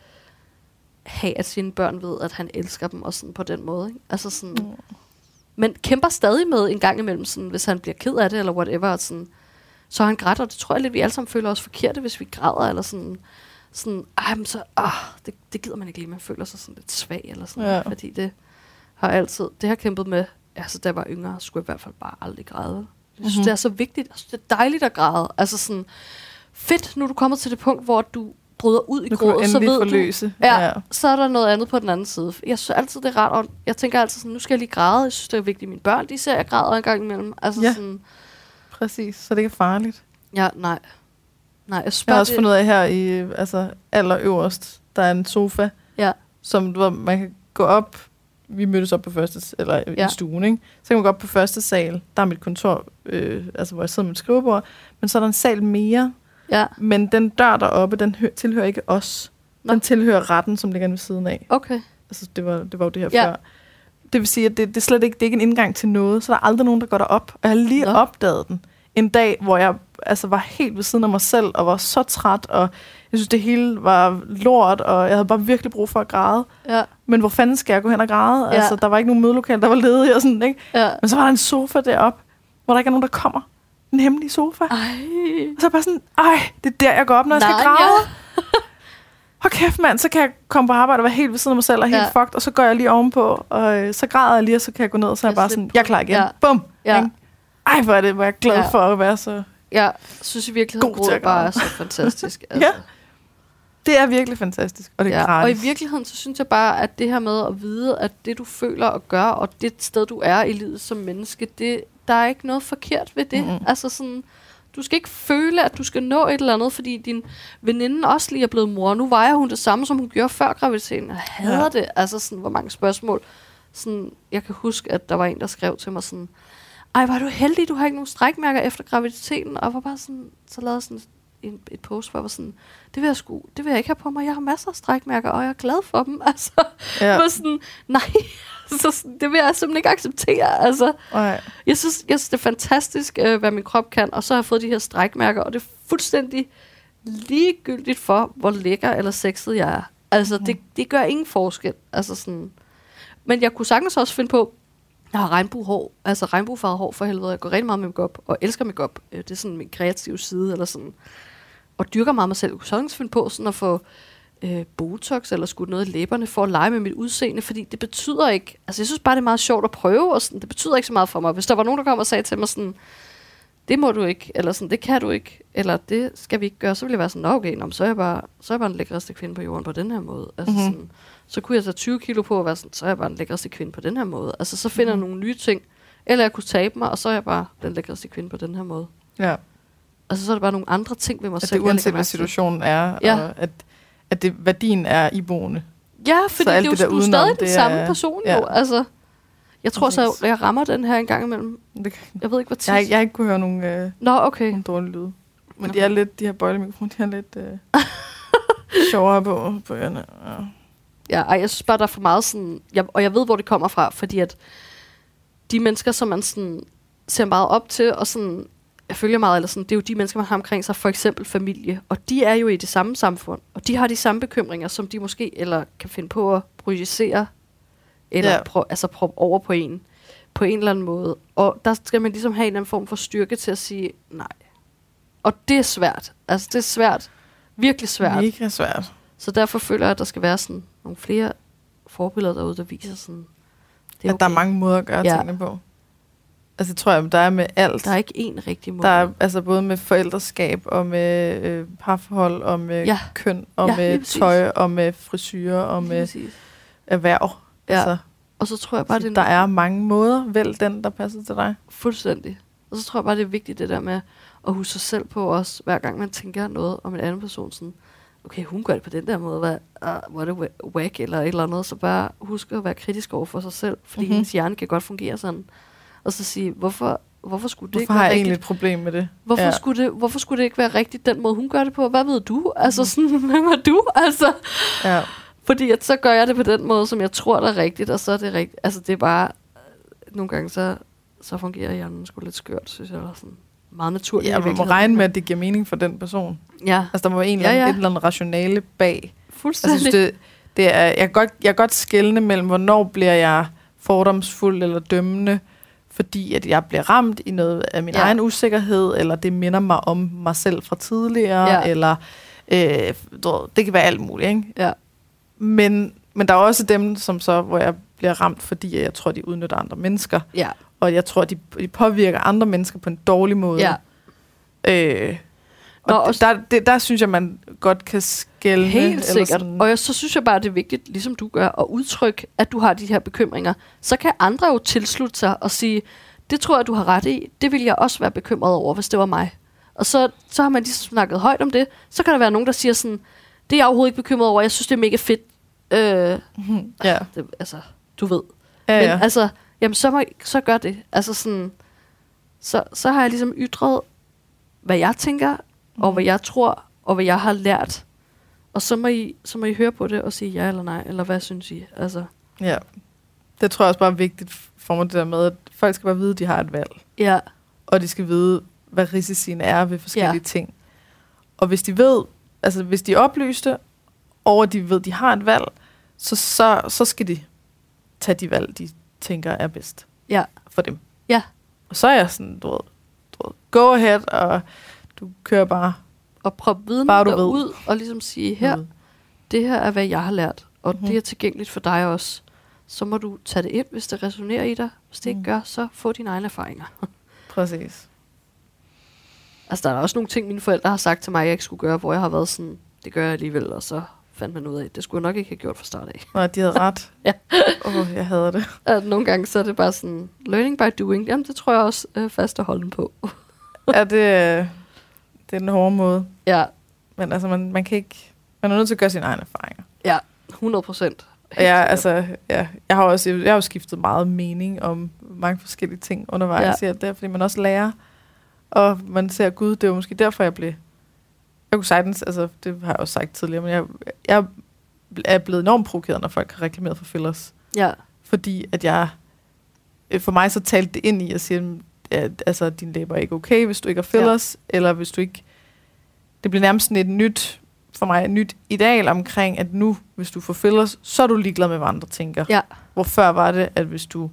have, at sine børn ved, at han elsker dem, og sådan på den måde. Ikke? Altså sådan... Men kæmper stadig med en gang imellem, sådan, hvis han bliver ked af det, eller whatever, sådan, så han græder, og det tror jeg lidt, vi alle sammen føler os forkerte, hvis vi græder, eller sådan men så, det gider man ikke lige, man føler sig sådan lidt svag, eller sådan, fordi det har kæmpet med, altså da jeg var yngre, skulle jeg i hvert fald bare aldrig græde. Jeg synes, det er så vigtigt, jeg synes, det er dejligt at græde, altså sådan, fedt, nu er du kommet til det punkt, hvor du bryder ud i grådet, så ved forløse. du, så er der noget andet på den anden side. Jeg synes altid, det er rart, og jeg tænker altid sådan, nu skal jeg lige græde. Jeg synes, det er vigtigt, mine børn, de ser, jeg græder en gang imellem. Altså sådan, præcis, så det ikke er farligt. Ja, nej, jeg har også fundet ud af her i allerøverst, der er en sofa, som du ved, man kan gå op. Vi mødtes op på i stuen, ikke? Så kan man gå op på første sal. Der er mit kontor, hvor jeg sidder med mit skrivebord. Men så er der en sal mere. Ja. Men den dør deroppe, den tilhører ikke os. Den tilhører retten, som ligger ved siden af. Okay. Altså, det var jo det her før. Det vil sige, at det er slet ikke, det er ikke en indgang til noget, så der er aldrig nogen, der går derop. Og jeg har lige opdaget den en dag, hvor jeg var helt ved siden af mig selv, og var så træt, og jeg synes, det hele var lort, og jeg havde bare virkelig brug for at græde. Ja. Men hvor fanden skal jeg gå hen og græde? Ja. Altså, der var ikke nogen mødelokale, der var ledige og sådan, ikke? Ja. Men så var der en sofa deroppe, hvor der ikke er nogen, der kommer. En hemmelig sofa. Ej. Og så bare sådan, det er der, jeg går op, når jeg skal græde. Hold kæft, mand, så kan jeg komme på arbejde og være helt ved siden af mig selv og helt fucked, og så går jeg lige ovenpå, og så græder jeg lige, og så kan jeg gå ned, og så er jeg bare sådan, jeg er klar igen. Ja. Bum! Ja. Hvor er jeg glad for at være så jeg synes i virkeligheden, gråd bare er så fantastisk. Altså. Ja, det er virkelig fantastisk, og det er gratis. Og i virkeligheden, så synes jeg bare, at det her med at vide, at det du føler og gør, og det sted du er i livet som menneske, der er ikke noget forkert ved det. Mm-hmm. Altså sådan, du skal ikke føle, at du skal nå et eller andet, fordi din veninde også lige er blevet mor. Nu vejer hun det samme, som hun gjorde før graviditeten. Jeg hader det. Altså sådan, hvor mange spørgsmål. Sådan, jeg kan huske, at der var en, der skrev til mig sådan, var du heldig, du har ikke nogen strækmærker efter graviditeten, og var bare sådan, så lavede sådan et post, hvor jeg var sådan, det vil jeg ikke have på mig, jeg har masser af strækmærker, og jeg er glad for dem, altså, var sådan, nej, så sådan, det vil jeg simpelthen ikke acceptere, altså, jeg synes, det er fantastisk, hvad min krop kan, og så har jeg fået de her strækmærker, og det er fuldstændig ligegyldigt for, hvor lækker eller sexet jeg er, altså, det gør ingen forskel, altså sådan, men jeg kunne sagtens også finde på, jeg har regnbuehår, altså regnbuefarvet hår for helvede. Jeg går rigtig meget med makeup og elsker makeup. Det er sådan min kreative side, eller sådan. Og dyrker meget mig selv. Jeg kunne sagtens finde på sådan at få botox eller skudt noget i læberne for at lege med mit udseende, fordi det betyder ikke, altså jeg synes bare, det er meget sjovt at prøve, og sådan, det betyder ikke så meget for mig. Hvis der var nogen, der kom og sagde til mig sådan, det må du ikke, eller sådan, det kan du ikke, eller det skal vi ikke gøre, så ville jeg være sådan, okay, så er jeg bare en lækreste kvinde på jorden på den her måde. Altså sådan, så kunne jeg tage 20 kilo på og være sådan, så er jeg bare den lækreste kvinde på den her måde. Altså så finder jeg nogle nye ting, eller jeg kunne tabe mig, og så er jeg bare den lækreste kvinde på den her måde. Ja. Altså så er der bare nogle andre ting ved mig selv. At det uanset hvad situationen er, og at det, værdien er iboende. Ja, fordi det er jo stadig den samme person jo. Altså, jeg tror så, jeg rammer den her en gang imellem. Jeg ved ikke, hvor tit. Jeg har ikke kunne høre nogen, nogle dårlige lyde. Men de er lidt, de her bøjlemikrofoner, de er lidt sjovere på ørerne. Ja, jeg synes bare, der er for meget sådan... Og jeg ved, hvor det kommer fra, fordi at de mennesker, som man sådan ser meget op til, og sådan, jeg følger meget, eller sådan, det er jo de mennesker, man har omkring sig, for eksempel familie, og de er jo i det samme samfund, og de har de samme bekymringer, som de måske eller kan finde på at projicere, eller proppe over på en eller anden måde. Og der skal man ligesom have en eller anden form for styrke til at sige nej. Og det er svært. Altså, det er svært. Virkelig svært. Mega svært. Så derfor føler jeg, at der skal være sådan nogle flere forbilleder derude, der viser sådan... Det er okay. Der er mange måder at gøre tingene på. Altså, det tror jeg, der er med alt. Der er ikke én rigtig måde. Der er altså både med forældreskab, og med parforhold, og med køn, og med tøj, og med frisyrer, og med erhverv. Ja. Altså, og så tror jeg bare, der er mange måder. Vælg den, der passer til dig. Fuldstændig. Og så tror jeg bare, det er vigtigt, det der med at huske sig selv på også, hver gang man tænker noget om en anden person, sådan, okay, hun gør det på den der måde, hvor er det whack, eller et eller andet, så bare husk at være kritisk over for sig selv, fordi ens hjerne kan godt fungere sådan. Og så sige, hvorfor hvorfor skulle det hvorfor ikke har være jeg rigtigt? egentlig et problem med det? Hvorfor skulle det ikke være rigtigt, den måde, hun gør det på? Hvad ved du? Altså sådan, hvem er du? Altså, Ja. fordi at så gør jeg det på den måde, som jeg tror, der er rigtigt, og så er det rigtigt. Altså, det er bare, nogle gange så fungerer hjernen sgu lidt skørt, synes jeg, eller sådan meget naturligt. Ja, man må regne med, at det giver mening for den person. Ja. Altså, der må være et eller andet rationale bag. Fuldstændig. Altså, det er, jeg kan godt skelne mellem, hvornår bliver jeg fordomsfuld eller dømmende, fordi at jeg bliver ramt i noget af min egen usikkerhed, eller det minder mig om mig selv fra tidligere, eller det kan være alt muligt, ikke? Ja. Men der er også dem, som så, hvor jeg bliver ramt, fordi jeg tror, de udnytter andre mennesker. Ja. Og jeg tror, de påvirker andre mennesker på en dårlig måde. Ja. Og der synes jeg, man godt kan skelne. Helt sikkert. Og så synes jeg bare, det er vigtigt, ligesom du gør, at udtrykke, at du har de her bekymringer. Så kan andre jo tilslutte sig og sige, det tror jeg, du har ret i. Det ville jeg også være bekymret over, hvis det var mig. Og så har man lige snakket højt om det. Så kan der være nogen, der siger sådan, det er jeg overhovedet ikke bekymret over. Jeg synes, det er mega fedt. Altså, du ved. Ja. Men altså, jamen, så gør det. Altså sådan, så har jeg ligesom ytret, hvad jeg tænker, og hvad jeg tror, og hvad jeg har lært. Og så må I høre på det og sige ja eller nej, eller hvad synes I? Altså. Ja, det tror jeg også bare er vigtigt for mig, det der med, at folk skal bare vide, at de har et valg. Ja. Og de skal vide, hvad risiciene er ved forskellige ting. Og hvis de ved, altså hvis de er oplyste, og de ved, at de har et valg, så skal de tage de valg, de tænker er bedst for dem. Ja. Og så er jeg sådan, du ved, go ahead, og du kører bare. Og prøv viden derud, og ligesom sige, her, det her er, hvad jeg har lært, og det er tilgængeligt for dig også. Så må du tage det ind, hvis det resonerer i dig. Hvis det ikke gør, så få dine egne erfaringer. Præcis. Altså, der er også nogle ting, mine forældre har sagt til mig, jeg ikke skulle gøre, hvor jeg har været sådan, det gør jeg alligevel, og så fandt man ud af, det skulle jeg nok ikke have gjort fra start af. Nej, de havde ret. Ja. Jeg hader det. At nogle gange, så er det bare sådan, learning by doing. Jamen, det tror jeg også fast at holde på. Ja, det er den hårde måde. Ja. Men altså, man kan ikke, man er nødt til at gøre sine egne erfaringer. Ja, 100%. Jeg har jo skiftet meget mening om mange forskellige ting undervejs. Ja. Det er, fordi man også lærer, og man ser, Gud, det er jo måske derfor, jeg kunne sagtens, altså det har jeg også sagt tidligere, men jeg er blevet enormt provokeret, når folk har reklameret for fillers. Ja. Fordi at for mig så talte det ind i at sige, at altså, din læber er ikke okay, hvis du ikke har fillers, eller hvis du ikke, det bliver nærmest sådan et nyt ideal omkring, at nu, hvis du får fillers, så er du ligeglad med, hvad andre tænker. Ja. Hvor før var det, at hvis du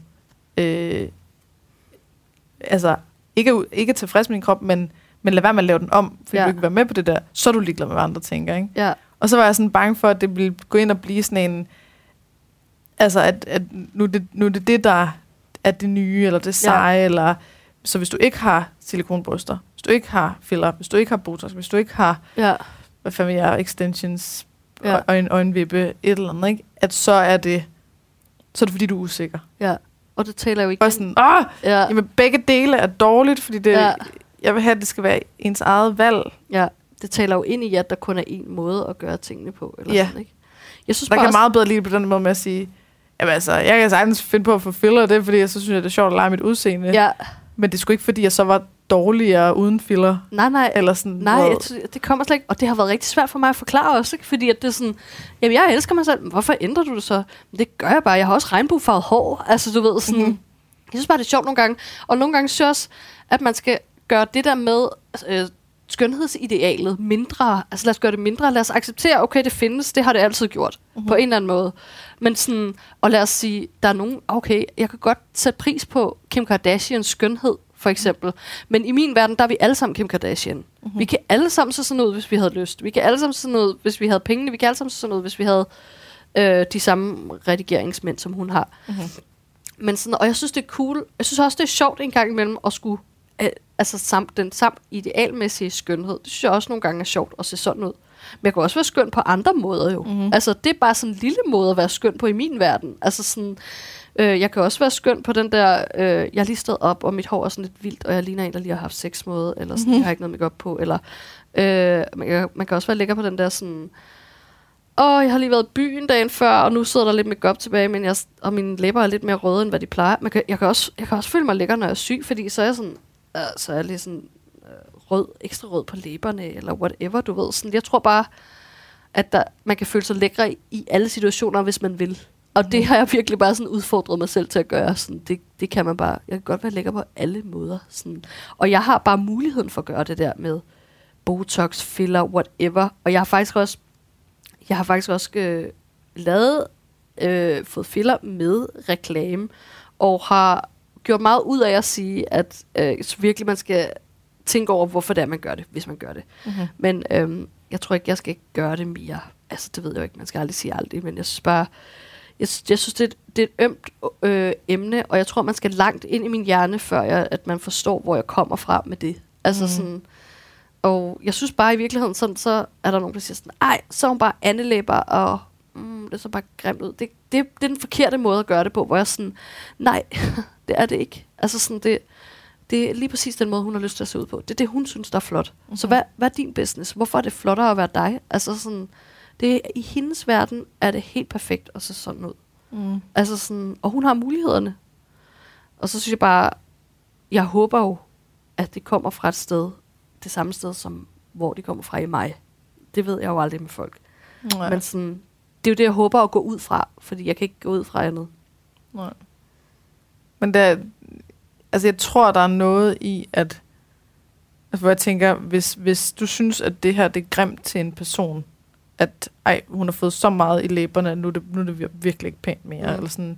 ikke er tilfreds med din krop, men lad være med at lave den om, fordi du ikke vil være med på det der, så er du ligeglad med, hvad andre tænker. Ikke? Ja. Og så var jeg sådan bange for, at det ville gå ind og blive sådan en, altså at nu er det, der er det nye, eller det seje, eller så hvis du ikke har silikonbryster, hvis du ikke har filler, hvis du ikke har botox, hvis du ikke har hvad fanden jeg, extensions, øjenvippe, et eller andet, ikke? At så er det fordi, du er usikker. Ja, og det taler jo ikke. Og sådan, jamen, begge dele er dårligt, fordi jeg vil have, at det skal være ens eget valg. Ja, det taler jo ind i, at der kun er én måde at gøre tingene på. Eller sådan, ikke? Jeg synes der kan jeg meget bedre lide på den måde med at sige, jamen altså, jeg kan sagtens finde på at få filler, det er fordi, jeg så synes, det er sjovt at lege mit udseende. Ja. Men det er sgu ikke, fordi jeg så var dårligere uden filler. Nej. Eller sådan, det kommer slet ikke. Og det har været rigtig svært for mig at forklare også, ikke? Fordi at det er sådan, jamen jeg elsker mig selv. Hvorfor ændrer du det så? Men det gør jeg bare. Jeg har også regnbuefarvet hår. Altså du ved sådan. Jeg synes bare, det er sjovt nogle gange. Og nogle gange synes jeg også, at man skal gøre det der med skønhedsidealet mindre. Altså lad os gøre det mindre. Lad os acceptere, okay, det findes. Det har det altid gjort. På en eller anden måde. Men sådan, og lad os sige, der er nogen, okay, jeg kan godt sætte pris på Kim Kardashians skønhed, for eksempel. Men i min verden, der er vi alle sammen Kim Kardashian. Vi kan alle sammen se sådan ud, hvis vi havde lyst. Vi kan alle sammen se sådan ud, hvis vi havde pengene. Vi kan alle sammen se sådan ud, hvis vi havde de samme redigeringsmænd, som hun har. Men sådan, og jeg synes, det er cool. Jeg synes også, det er sjovt en gang imellem at skulle den samme idealmæssige skønhed. Det synes jeg også nogle gange er sjovt at se sådan ud. Men jeg kan også være skøn på andre måder jo. Altså, det er bare sådan en lille måde at være skøn på i min verden. Altså sådan, jeg kan også være skøn på den der, jeg er lige stået op, og mit hår er sådan lidt vildt, og jeg ligner en, der lige har haft sex måde, eller sådan, jeg har ikke noget makeup på, eller man kan også være lækker på den der sådan, jeg har lige været i byen dagen før, og nu sidder der lidt makeup tilbage, men og mine læber er lidt mere røde, end hvad de plejer. Men jeg kan også føle mig lækker, når jeg er syg, fordi så er jeg sådan, så er jeg lige sådan ekstra rød på læberne, eller whatever, du ved. Sådan, jeg tror bare, at man kan føle sig lækre i alle situationer, hvis man vil. Og det har jeg virkelig bare sådan udfordret mig selv til at gøre. Sådan, det kan man bare. Jeg kan godt være lækker på alle måder. Sådan. Og jeg har bare muligheden for at gøre det der med Botox, filler, whatever. Og jeg har faktisk også fået filler med reklame, og har gjort meget ud af at sige, at virkelig man skal tænke over, hvorfor det er, man gør det, hvis man gør det. Mm-hmm. Men jeg tror ikke, jeg skal gøre det mere. Altså, det ved jeg jo ikke, man skal aldrig sige aldrig, men jeg synes bare, jeg synes, det er et ømt emne, og jeg tror, man skal langt ind i min hjerne, før at man forstår, hvor jeg kommer fra med det. Altså sådan, og jeg synes bare i virkeligheden, sådan, så er der nogen, der siger sådan, ej, så er hun bare andelæber, og det så bare grimt ud. Det er den forkerte måde at gøre det på, hvor jeg sådan, nej, det er det ikke. Altså sådan, det er lige præcis den måde, hun har lyst til at se ud på. Det er det, hun synes, der er flot. Mm-hmm. Så hvad er din business? Hvorfor er det flottere at være dig? Altså sådan, i hendes verden er det helt perfekt at se sådan ud. Mm. Altså sådan, og hun har mulighederne. Og så synes jeg bare, jeg håber jo, at det kommer fra et sted, det samme sted, som hvor det kommer fra i mig. Det ved jeg jo aldrig med folk. Nej. Men sådan, det er jo det, jeg håber at gå ud fra, fordi jeg kan ikke gå ud fra andet. Nej. Men altså jeg tror, der er noget i, at hvor jeg tænker, hvis du synes, at det her det er grimt til en person, at hun har fået så meget i læberne, nu er det virkelig ikke pænt mere, eller sådan,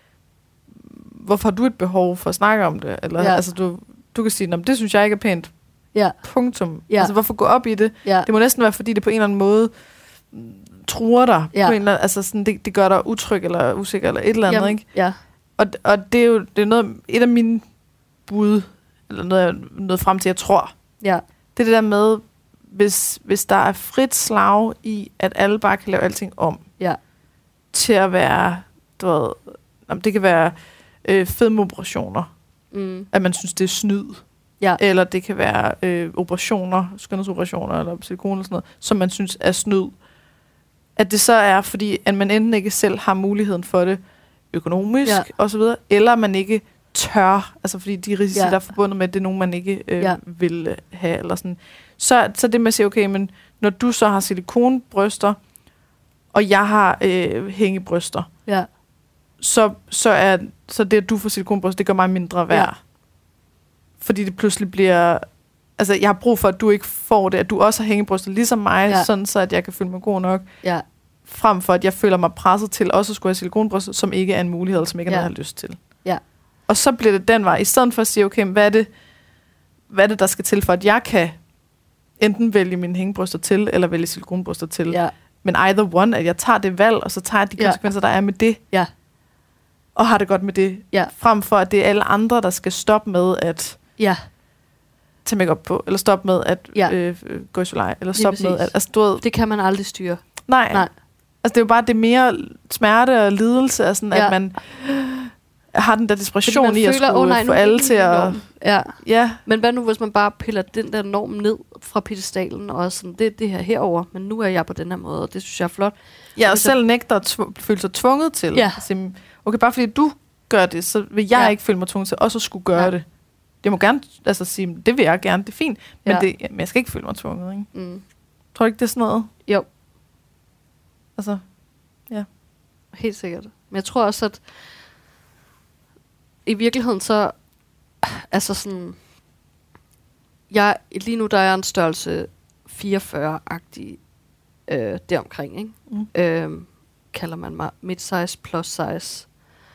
hvorfor har du et behov for at snakke om det? Eller altså du kan sige, det synes jeg ikke er pænt. Ja. Punktum. Ja. Altså hvorfor gå op i det? Ja. Det må næsten være, fordi det på en eller anden måde truer dig. Ja. På en eller anden, altså sådan, det gør dig utryg eller usikker eller et eller andet, ikke? Ja. Og det er jo et af mine bud, eller noget frem til, jeg tror. Ja. Det er det der med, hvis der er frit slag i, at alle bare kan lave alting om. Ja. Til at være, det kan være fedmeoperationer. At man synes, det er snyd. Ja. Eller det kan være operationer, skønhedsoperationer eller silikone eller sådan noget, som man synes er snyd. At det så er, fordi at man enten ikke selv har muligheden for det økonomisk og så videre, eller man ikke tør, altså fordi de risici, der er forbundet med, det er nogen, man ikke vil have, eller sådan. Så det med at sige, okay, men når du så har silikonbryster, og jeg har hængebryster, så det, at du får silikonbryster, det gør mig mindre værd. Ja. Fordi det pludselig bliver, altså jeg har brug for, at du ikke får det, at du også har hængebryster ligesom mig, sådan så at jeg kan føle mig god nok, frem for at jeg føler mig presset til også at skulle have silikonbryster, som ikke er en mulighed, eller som ikke er noget, jeg har lyst til. Ja. Og så bliver det den vej, i stedet for at sige, okay, hvad er det, der skal til, for at jeg kan enten vælge mine hængebryster til, eller vælge silikonbryster til. Ja. Men either one, at jeg tager det valg, og så tager jeg de konsekvenser, der er med det. Ja. Og har det godt med det. Ja. Frem for, at det er alle andre, der skal stoppe med at tage make-up på, eller stoppe med at gå i solarium, eller stoppe med at... Altså, det kan man aldrig styre. Nej. Altså, det er jo bare det mere smerte og lidelse, af sådan, at man har den der desperation i at skulle få alle til at... Ja. Men hvad nu, hvis man bare piller den der norm ned fra pedestalen, og sådan, det her herover, men nu er jeg på den her måde, og det synes jeg er flot. Ja, og selv nægter at føle sig tvunget til. Ja. Sige, okay, bare fordi du gør det, så vil jeg ikke føle mig tvunget til også at skulle gøre det. Jeg må gerne sige, det vil jeg gerne, det er fint, men, men jeg skal ikke føle mig tvunget. Ikke? Mm. Tror du ikke, det er sådan noget? Jo. Altså, ja. Helt sikkert. Men jeg tror også, at i virkeligheden så, altså sådan, lige nu der er en størrelse 44-agtig deromkring, ikke? Kalder man mig mid-size, plus-size.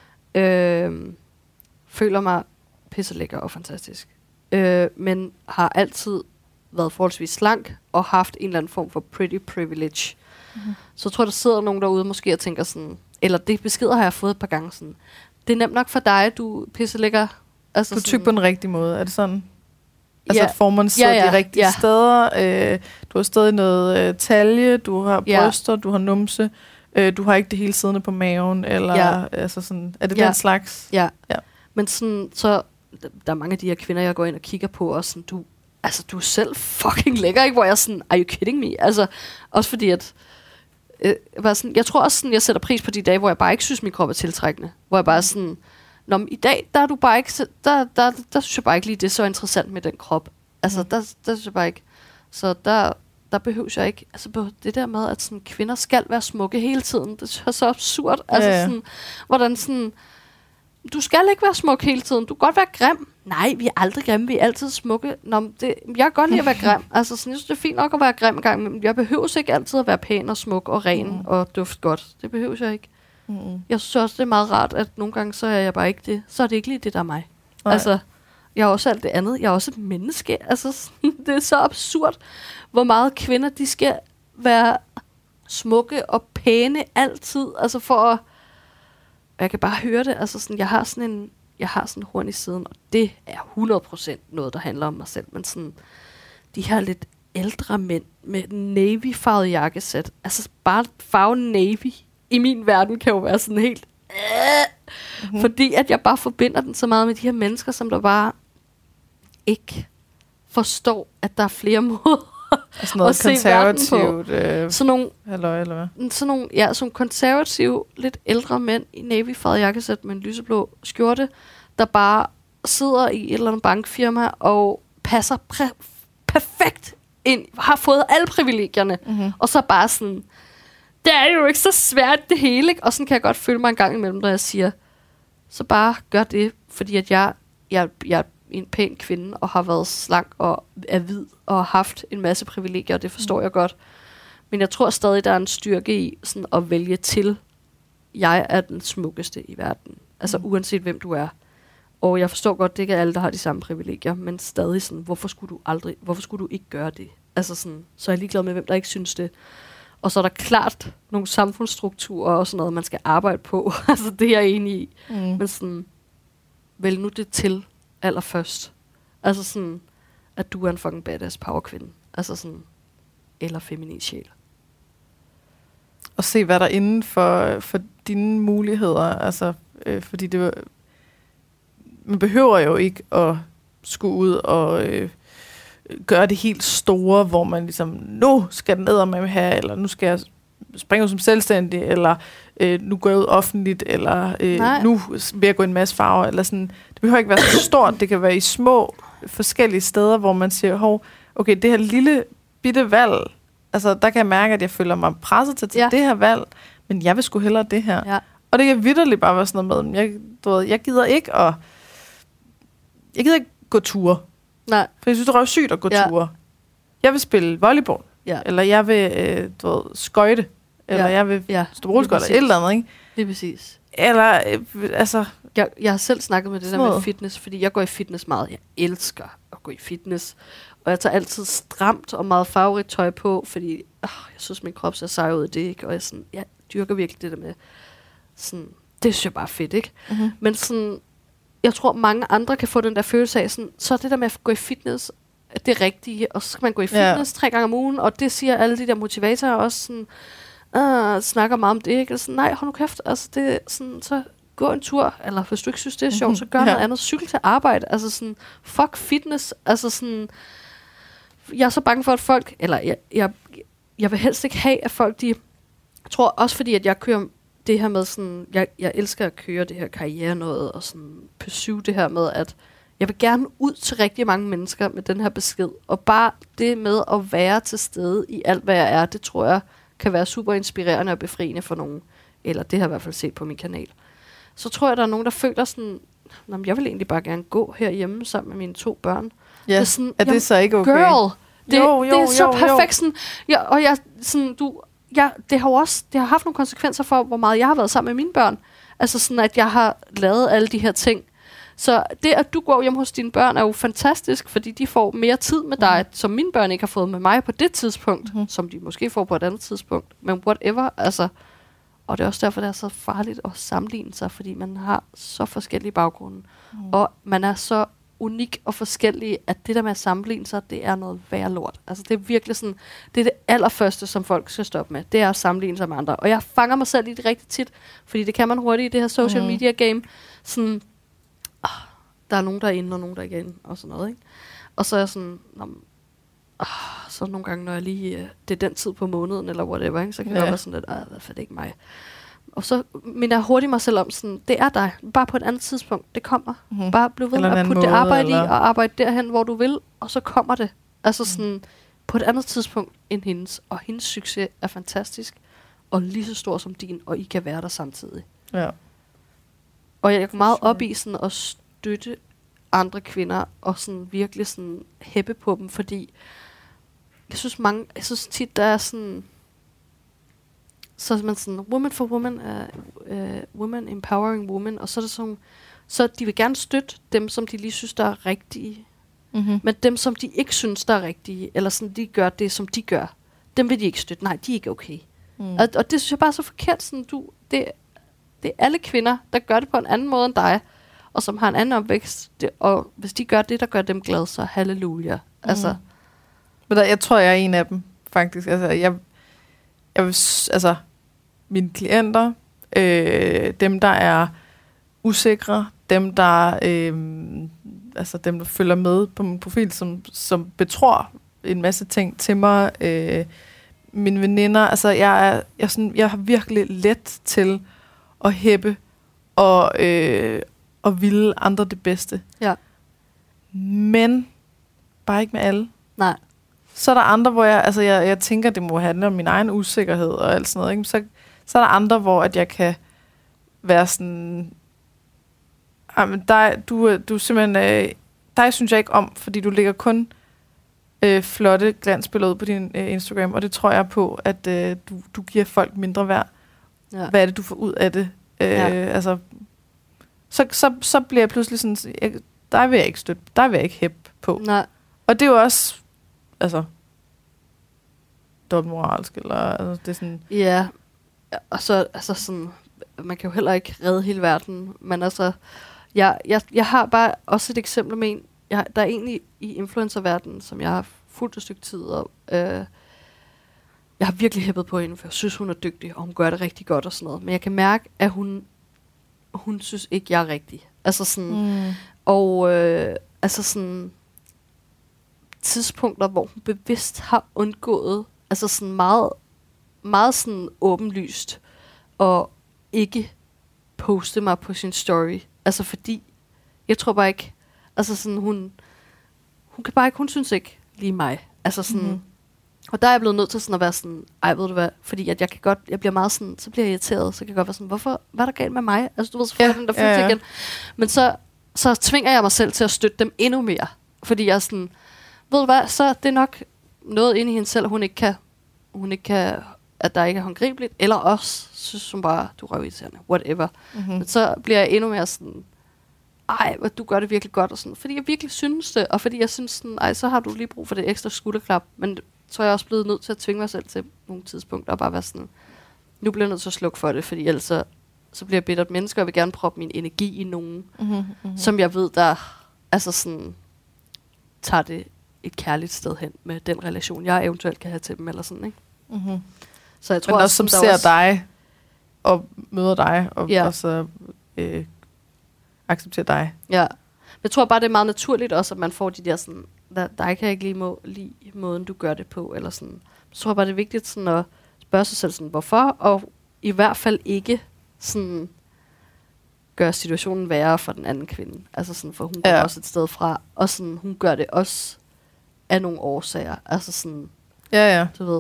Føler mig pisselækker og fantastisk. Men har altid været forholdsvis slank og haft en eller anden form for pretty privilege. Mm-hmm. Så jeg tror, der sidder nogen derude måske og tænker sådan, eller det beskeder har jeg fået et par gange sådan, det er nemt nok for dig, du pisselækker. Altså du tykker på den rigtige måde, er det sådan? Altså at formerne sidder de rigtige steder. Du har stadig noget talje, du har bryster, du har numse, du har ikke det hele siddende på maven, eller altså sådan, er det den slags? Ja. Men sådan, så der er mange af de her kvinder, jeg går ind og kigger på, og sådan, du er selv fucking lækker, ikke? Hvor jeg er sådan, are you kidding me? Altså, også fordi at jeg tror også sådan, jeg sætter pris på de dage, hvor jeg bare ikke synes, min krop er tiltrækkende. Hvor jeg bare sådan, i dag, der er du bare ikke, der synes jeg bare ikke lige, det er så interessant med den krop. Altså, der synes jeg bare ikke. Så der behøver jeg ikke, altså på det der med, at sådan, kvinder skal være smukke hele tiden, det er så absurd. Altså sådan, hvordan sådan, du skal ikke være smuk hele tiden, du kan godt være grim. Nej, vi er aldrig grimme, vi er altid smukke. Jeg kan godt lide at være grim. Altså sådan, jeg synes, det er fint nok at være grim en gang, men jeg behøver ikke altid at være pæn og smuk og ren og duft godt. Det behøver jeg ikke. Jeg synes også, det er meget rart, at nogle gange, så er jeg bare ikke det. Så er det ikke lige det, der er mig. Nej. Altså, jeg er også alt det andet. Jeg er også et menneske. Altså, det er så absurd, hvor meget kvinder, de skal være smukke og pæne altid. Altså for at... Jeg kan bare høre det. Altså sådan, jeg har sådan en horn i siden, og det er 100% noget, der handler om mig selv. Men sådan, de her lidt ældre mænd med navy-farvet jakkesæt. Altså bare farven navy i min verden kan jo være sådan helt... Fordi at jeg bare forbinder den så meget med de her mennesker, som der bare ikke forstår, at der er flere måder sådan noget konservativt. Sådan nogle, eller hvad? Sådan nogle konservative, lidt ældre mænd i navy-farvet jakkesæt med en lyseblå skjorte, der bare sidder i et eller andet bankfirma og passer perfekt ind, har fået alle privilegierne, og så bare sådan, det er jo ikke så svært det hele, ikke? Og sådan kan jeg godt føle mig en gang imellem, når jeg siger, så bare gør det, fordi at jeg er en pæn kvinde, og har været slank og er hvid, og har haft en masse privilegier, og det forstår jeg godt. Men jeg tror stadig, der er en styrke i sådan at vælge til, jeg er den smukkeste i verden. Altså uanset hvem du er. Og jeg forstår godt, det ikke er alle, der har de samme privilegier, men stadig sådan, hvorfor skulle du ikke gøre det? Altså sådan, så er jeg ligeglad med, hvem der ikke synes det. Og så er der klart nogle samfundsstrukturer og sådan noget, man skal arbejde på. Altså det er jeg enig i. Men sådan, vælg nu det til allerførst. Altså sådan, at du er en fucking badass powerkvinde. Altså sådan, eller feminin sjæl. Og se, hvad der er inden for dine muligheder. Altså, fordi man behøver jo ikke at skulle ud og gøre det helt store, hvor man ligesom, nu skal den ned med have, eller nu skal jeg springe ud som selvstændig, eller nu går jeg ud offentligt, eller nu vil jeg gå en masse farver, eller sådan. Det behøver ikke være så stort, det kan være i små forskellige steder, hvor man siger, okay, det her lille bitte valg, altså der kan jeg mærke, at jeg føler mig presset til det her valg, men jeg vil sgu hellere det her. Ja. Og det kan vitterligt bare være sådan noget med, jeg gider ikke gå ture. Nej. For jeg synes, det er sygt at gå ture. Jeg vil spille volleyball, eller jeg vil skøjte, eller jeg vil stå rulleskøjter, eller et eller andet, ikke? Det er præcis. Eller, altså... Jeg har selv snakket med det der med fitness, fordi jeg går i fitness meget. Jeg elsker at gå i fitness. Og jeg tager altid stramt og meget farverigt tøj på, fordi jeg synes, min krop ser sej ud af det, ikke? Og jeg dyrker virkelig det der med sådan... Det synes jeg bare er fedt, ikke? Men sådan... Jeg tror, mange andre kan få den der følelse af, sådan, så det der med at gå i fitness, det er rigtigt, og så skal man gå i fitness 3 gange om ugen, og det siger alle de der motivatorer også, sådan, snakker meget om det, ikke? Og sådan, nej, hold nu kæft, altså det er sådan, så gå en tur, eller hvis du ikke synes, det er sjovt, så gør noget andet, cykel til arbejde, altså sådan, fuck fitness, altså sådan, jeg er så bange for, at folk, eller jeg vil helst ikke have, at folk, jeg tror også fordi, at jeg kører det her med sådan, jeg elsker at køre det her karriere noget, og sådan pursue det her med, at jeg vil gerne ud til rigtig mange mennesker med den her besked, og bare det med at være til stede i alt, hvad jeg er, det tror jeg kan være super inspirerende og befriende for nogen, eller det har jeg i hvert fald set på min kanal. Så tror jeg, der er nogen, der føler sådan, jeg vil egentlig bare gerne gå herhjemme sammen med mine 2 børn. Ja, det er, sådan, er det så ikke okay? Girl, det er så perfekt. Sådan, det har haft nogle konsekvenser for, hvor meget jeg har været sammen med mine børn. Altså sådan, at jeg har lavet alle de her ting. Så det, at du går hjem hos dine børn, er jo fantastisk, fordi de får mere tid med dig, som mine børn ikke har fået med mig på det tidspunkt, som de måske får på et andet tidspunkt. Men whatever, altså. Og det er også derfor, det er så farligt at sammenligne sig, fordi man har så forskellige baggrunde. Og man er så unik og forskellig, at det der med at sammenligne sig, det er noget værre lort. Altså det er virkelig sådan, det er det allerførste, som folk skal stoppe med. Det er at sammenligne sig med andre. Og jeg fanger mig selv i det rigtig tit, fordi det kan man hurtigt i det her social media game. Sådan, der er nogen, der er inde, og nogen, der er ikke inde, og sådan noget, ikke? Og så er jeg sådan, så nogle gange, når jeg lige, det er den tid på måneden, eller whatever, ikke? Så kan jeg være sådan lidt, hvad for det ikke mig. Og så minder jeg hurtigt mig selv om, sådan, det er dig, bare på et andet tidspunkt, det kommer. Bare bliv ved med at putte det arbejde i, og arbejde derhen, hvor du vil, og så kommer det. Altså sådan, på et andet tidspunkt end hendes, og hendes succes er fantastisk, og lige så stor som din, og I kan være der samtidig. Ja. Og jeg går meget op i sådan at støtte andre kvinder, og sådan virkelig sådan hæppe på dem, fordi jeg synes tit, der er sådan, så er man sådan, woman for woman, woman empowering woman, og så er det sådan, så de vil gerne støtte dem, som de lige synes, der er rigtige, men dem, som de ikke synes, der er rigtige, eller sådan, de gør det, som de gør, dem vil de ikke støtte. Nej, de er ikke okay. Og det synes jeg bare er så forkert, sådan, det er alle kvinder, der gør det på en anden måde end dig, og som har en anden opvækst, og hvis de gør det, der gør dem glade, så halleluja. Altså. Men jeg tror, jeg er en af dem, faktisk. Altså, altså mine klienter, dem, der er usikre, dem, der følger med på min profil, som betror en masse ting til mig, mine veninder, altså jeg har virkelig let til at hæppe og ville andre det bedste. Ja. Men bare ikke med alle. Nej. Så er der andre, hvor jeg tænker, det må handle om min egen usikkerhed og alt sådan noget. Ikke? Så er der andre, hvor at jeg kan være sådan, men du simpelthen, dig synes jeg ikke om, fordi du lægger kun flotte glansbilleder ud på din Instagram, og det tror jeg på, at du giver folk mindre værd. Ja. Hvad er det, du får ud af det? Altså, så bliver jeg pludselig sådan, dig vil jeg ikke støtte, dig vil jeg ikke hæppe på. Nej. Og det er jo også, altså, dobbeltmoralsk, eller altså, det er sådan. Ja, og så, altså sådan, man kan jo heller ikke redde hele verden, men altså, jeg har bare også et eksempel med en, der er egentlig i influencerverdenen, som jeg har fulgt et stykke tid, og jeg har virkelig hæppet på hende, for jeg synes, hun er dygtig, og hun gør det rigtig godt og sådan noget. Men jeg kan mærke, at hun synes ikke, jeg er rigtig. Altså sådan, og altså sådan tidspunkter, hvor hun bevidst har undgået, altså sådan meget, meget sådan åbenlyst, og ikke poste mig på sin story. Altså fordi, jeg tror bare ikke, altså sådan, hun kan bare ikke, hun synes ikke lige mig. Altså sådan, og der er jeg blevet nødt til sådan at være sådan, ved du hvad, fordi at jeg bliver meget sådan, så bliver jeg irriteret, så kan jeg godt være sådan, hvad er der galt med mig? Altså du ved, så får jeg den der følelse igen. Men så tvinger jeg mig selv til at støtte dem endnu mere, fordi jeg er sådan, ved du hvad, så det er nok noget inde i hende selv, hun ikke kan, at der ikke er håndgribeligt, eller også synes hun bare, du er røvirriterende, whatever. Men så bliver jeg endnu mere sådan, du gør det virkelig godt, og sådan, fordi jeg virkelig synes det, og fordi jeg synes sådan, så har du lige brug for det ekstra skulderklap, men så er jeg også blevet nødt til at tvinge mig selv til nogle tidspunkter, og bare være sådan, nu bliver jeg nødt til at slukke for det, fordi ellers så bliver jeg bittert menneske, og jeg vil gerne proppe min energi i nogen, som jeg ved, der altså sådan, tager det et kærligt sted hen, med den relation, jeg eventuelt kan have til dem, eller sådan, ikke? Så jeg tror men også, som ser dig, og møder dig, og så accepterer dig. Ja. Jeg tror bare, det er meget naturligt også, at man får de der sådan, der kan jeg ikke lide måden, du gør det på, eller sådan. Jeg tror bare, det er vigtigt sådan at spørge sig selv sådan, hvorfor, og i hvert fald ikke sådan gøre situationen værre for den anden kvinde. Altså sådan, for hun går også et sted fra, og sådan, hun gør det også af nogle årsager. Altså sådan, du ved.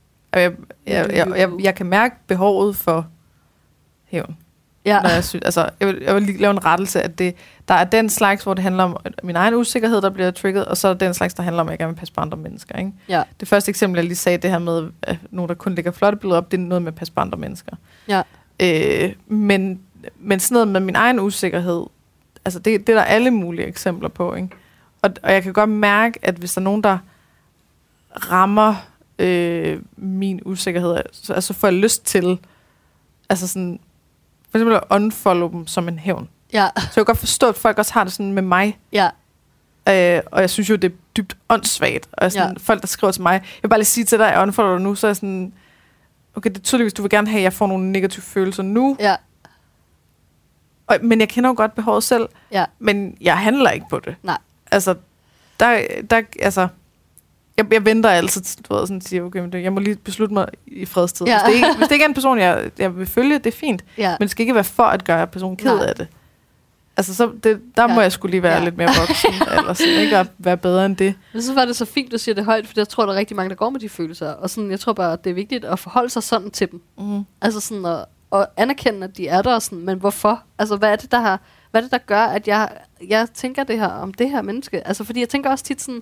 Jeg kan mærke behovet for hævn. Ja. Jeg vil lige lave en rettelse, at der er den slags, hvor det handler om min egen usikkerhed, der bliver trigget, og så er der den slags, der handler om, at jeg gerne vil passe på andre mennesker. Ikke? Ja. Det første eksempel, jeg lige sagde, det her med, at nogen, der kun lægger flotte billeder op, det er noget med at passe på andre mennesker. Ja. Men sådan noget med min egen usikkerhed, altså det er der alle mulige eksempler på. Ikke? Og jeg kan godt mærke, at hvis der er nogen, der rammer min usikkerhed, så får jeg lyst til, altså sådan, for eksempel at unfollow dem som en hævn. Ja. Så jeg kan godt forstå, at folk også har det sådan med mig. Ja. Og jeg synes jo, det er dybt åndssvagt. Og sådan, folk, der skriver til mig, jeg vil bare lige sige til dig, at jeg unfollower dig nu, så er jeg sådan, okay, det er tydeligvis, du vil gerne have, at jeg får nogle negative følelser nu. Ja. Men jeg kender jo godt behovet selv. Ja. Men jeg handler ikke på det. Nej. Altså, Jeg venter altid, du ved, sådan siger, okay, men jeg må lige beslutte mig i fredstid. Ja. Hvis det ikke er en person, jeg vil følge, det er fint. Ja. Men det skal ikke være for at gøre personen ked af det. Altså, der må jeg skulle lige være lidt mere voksen, eller sådan, ikke at være bedre end det. Men så var det så fint, du siger det højt, for jeg tror, der er rigtig mange, der går med de følelser. Og sådan, jeg tror bare, det er vigtigt at forholde sig sådan til dem. Altså sådan at anerkende, at de er der, og sådan, men hvorfor? Altså, hvad er det, der gør, at jeg tænker det her om det her menneske? Altså, fordi jeg tænker også tit sådan,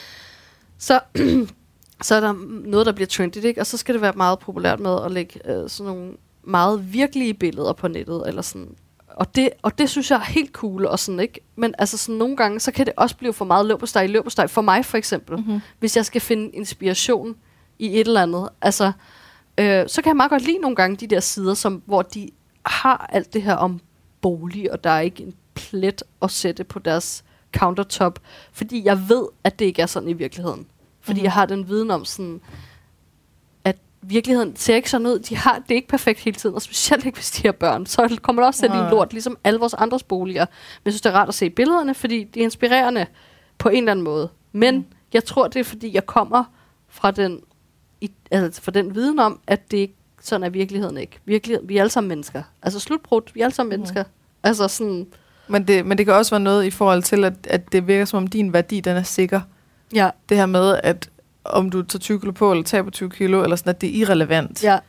så er der noget, der bliver trendy, ikke? Og så skal det være meget populært med at lægge sådan nogle meget virkelige billeder på nettet, eller sådan. Og det synes jeg er helt cool, og sådan, ikke? Men altså sådan nogle gange, så kan det også blive for meget løbosteg. For mig for eksempel, hvis jeg skal finde inspiration i et eller andet, altså, så kan jeg meget godt lide nogle gange de der sider, hvor de har alt det her om bolig, og der er ikke en plet at sætte på deres countertop, fordi jeg ved, at det ikke er sådan i virkeligheden. Fordi jeg har den viden om sådan, at virkeligheden ser ikke sådan ud. Det er ikke perfekt hele tiden, og specielt ikke, hvis de har børn. Så kommer der også til en lort, ligesom alle vores andres boliger. Men jeg synes, det er rart at se billederne, fordi de er inspirerende på en eller anden måde. Men jeg tror, det er, fordi jeg kommer fra den viden om, at det ikke sådan er virkeligheden ikke. Vi er alle sammen mennesker. Altså slutbrudt, vi er alle sammen mennesker. Altså sådan... Men det kan også være noget i forhold til, at det virker som om din værdi, den er sikker. Ja. Det her med, at om du tager 20 kilo på, eller taber 20 kilo, eller sådan, at det er irrelevant. Ja.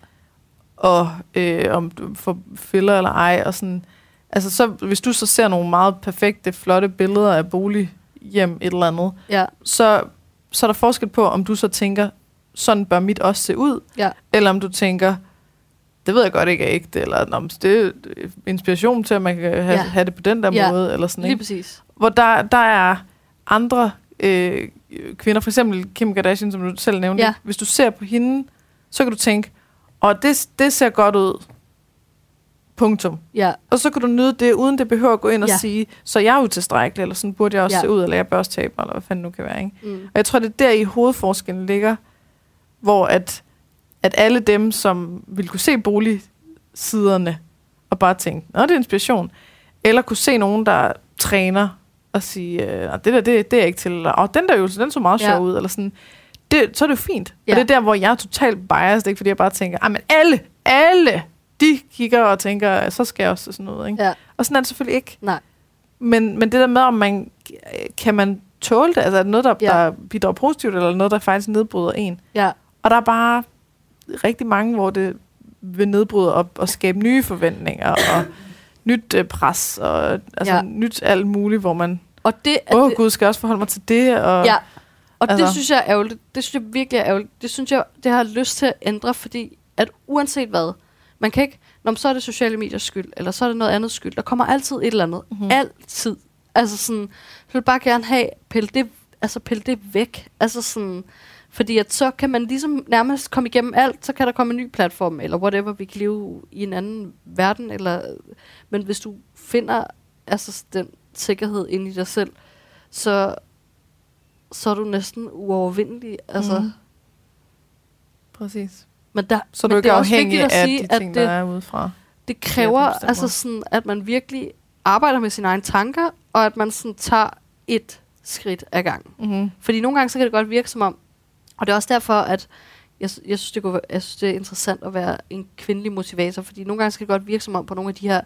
Og om du får filler eller ej, og sådan. Altså, så, hvis du så ser nogle meget perfekte, flotte billeder af bolighjem, et eller andet, så er der forskel på, om du så tænker, sådan bør mit også se ud, eller om du tænker, det ved jeg godt ikke er ægte, eller det er inspiration til, at man kan have det på den der måde, eller sådan, ikke? Lige præcis. Hvor der er andre kvinder, for eksempel Kim Kardashian, som du selv nævnte. Hvis du ser på hende, så kan du tænke, det ser godt ud. Punktum. Ja. Og så kan du nyde det, uden det behøver at gå ind og sige, så jeg er jo tilstrækkelig, eller sådan burde jeg også se ud, eller jeg bør også tabe mig, eller hvad fanden nu kan være. Ikke? Og jeg tror, det er der i hovedforskellen ligger, hvor at alle dem, som ville kunne se boligsiderne, og bare tænke, det er inspiration, eller kunne se nogen, der træner, og sige, det er ikke til, eller den der øvelse, den så meget sjov ud, eller sådan, så er det jo fint. Og det er der, hvor jeg er totalt biased, ikke? Fordi jeg bare tænker, men alle, de kigger og tænker, så skal jeg også sådan noget, ikke? Ja. Og sådan er det selvfølgelig ikke. Nej. Men det der med, om kan man tåle det, altså er det noget, der bidrager positivt, eller noget, der faktisk nedbryder en. Ja. Og der er bare rigtig mange, hvor det vil nedbryde op og skabe nye forventninger, og nyt pres, og altså nyt alt muligt, hvor man, Gud, skal jeg også forholde mig til det. Og, det synes jeg er ærgerligt. Det synes jeg virkelig er ærgerligt. Det synes jeg, det har lyst til at ændre, fordi at uanset hvad, man kan ikke, så er det sociale mediers skyld, eller så er det noget andet skyld. Der kommer altid et eller andet. Altid. Altså sådan, jeg vil bare gerne have, pille det væk. Altså sådan, fordi at så kan man ligesom nærmest komme igennem alt, så kan der komme en ny platform, eller whatever, vi kan leve i en anden verden, eller, men hvis du finder altså den sikkerhed inde i dig selv, så er du næsten uovervindelig. Altså. Præcis. Men så du er ikke afhængig af sige, de ting, der er udefra. Det kræver altså sådan, at man virkelig arbejder med sine egne tanker, og at man sådan tager et skridt ad gangen. Fordi nogle gange så kan det godt virke som om, og det er også derfor, at jeg synes, det er interessant at være en kvindelig motivator, fordi nogle gange skal det godt virke som om på nogle af de her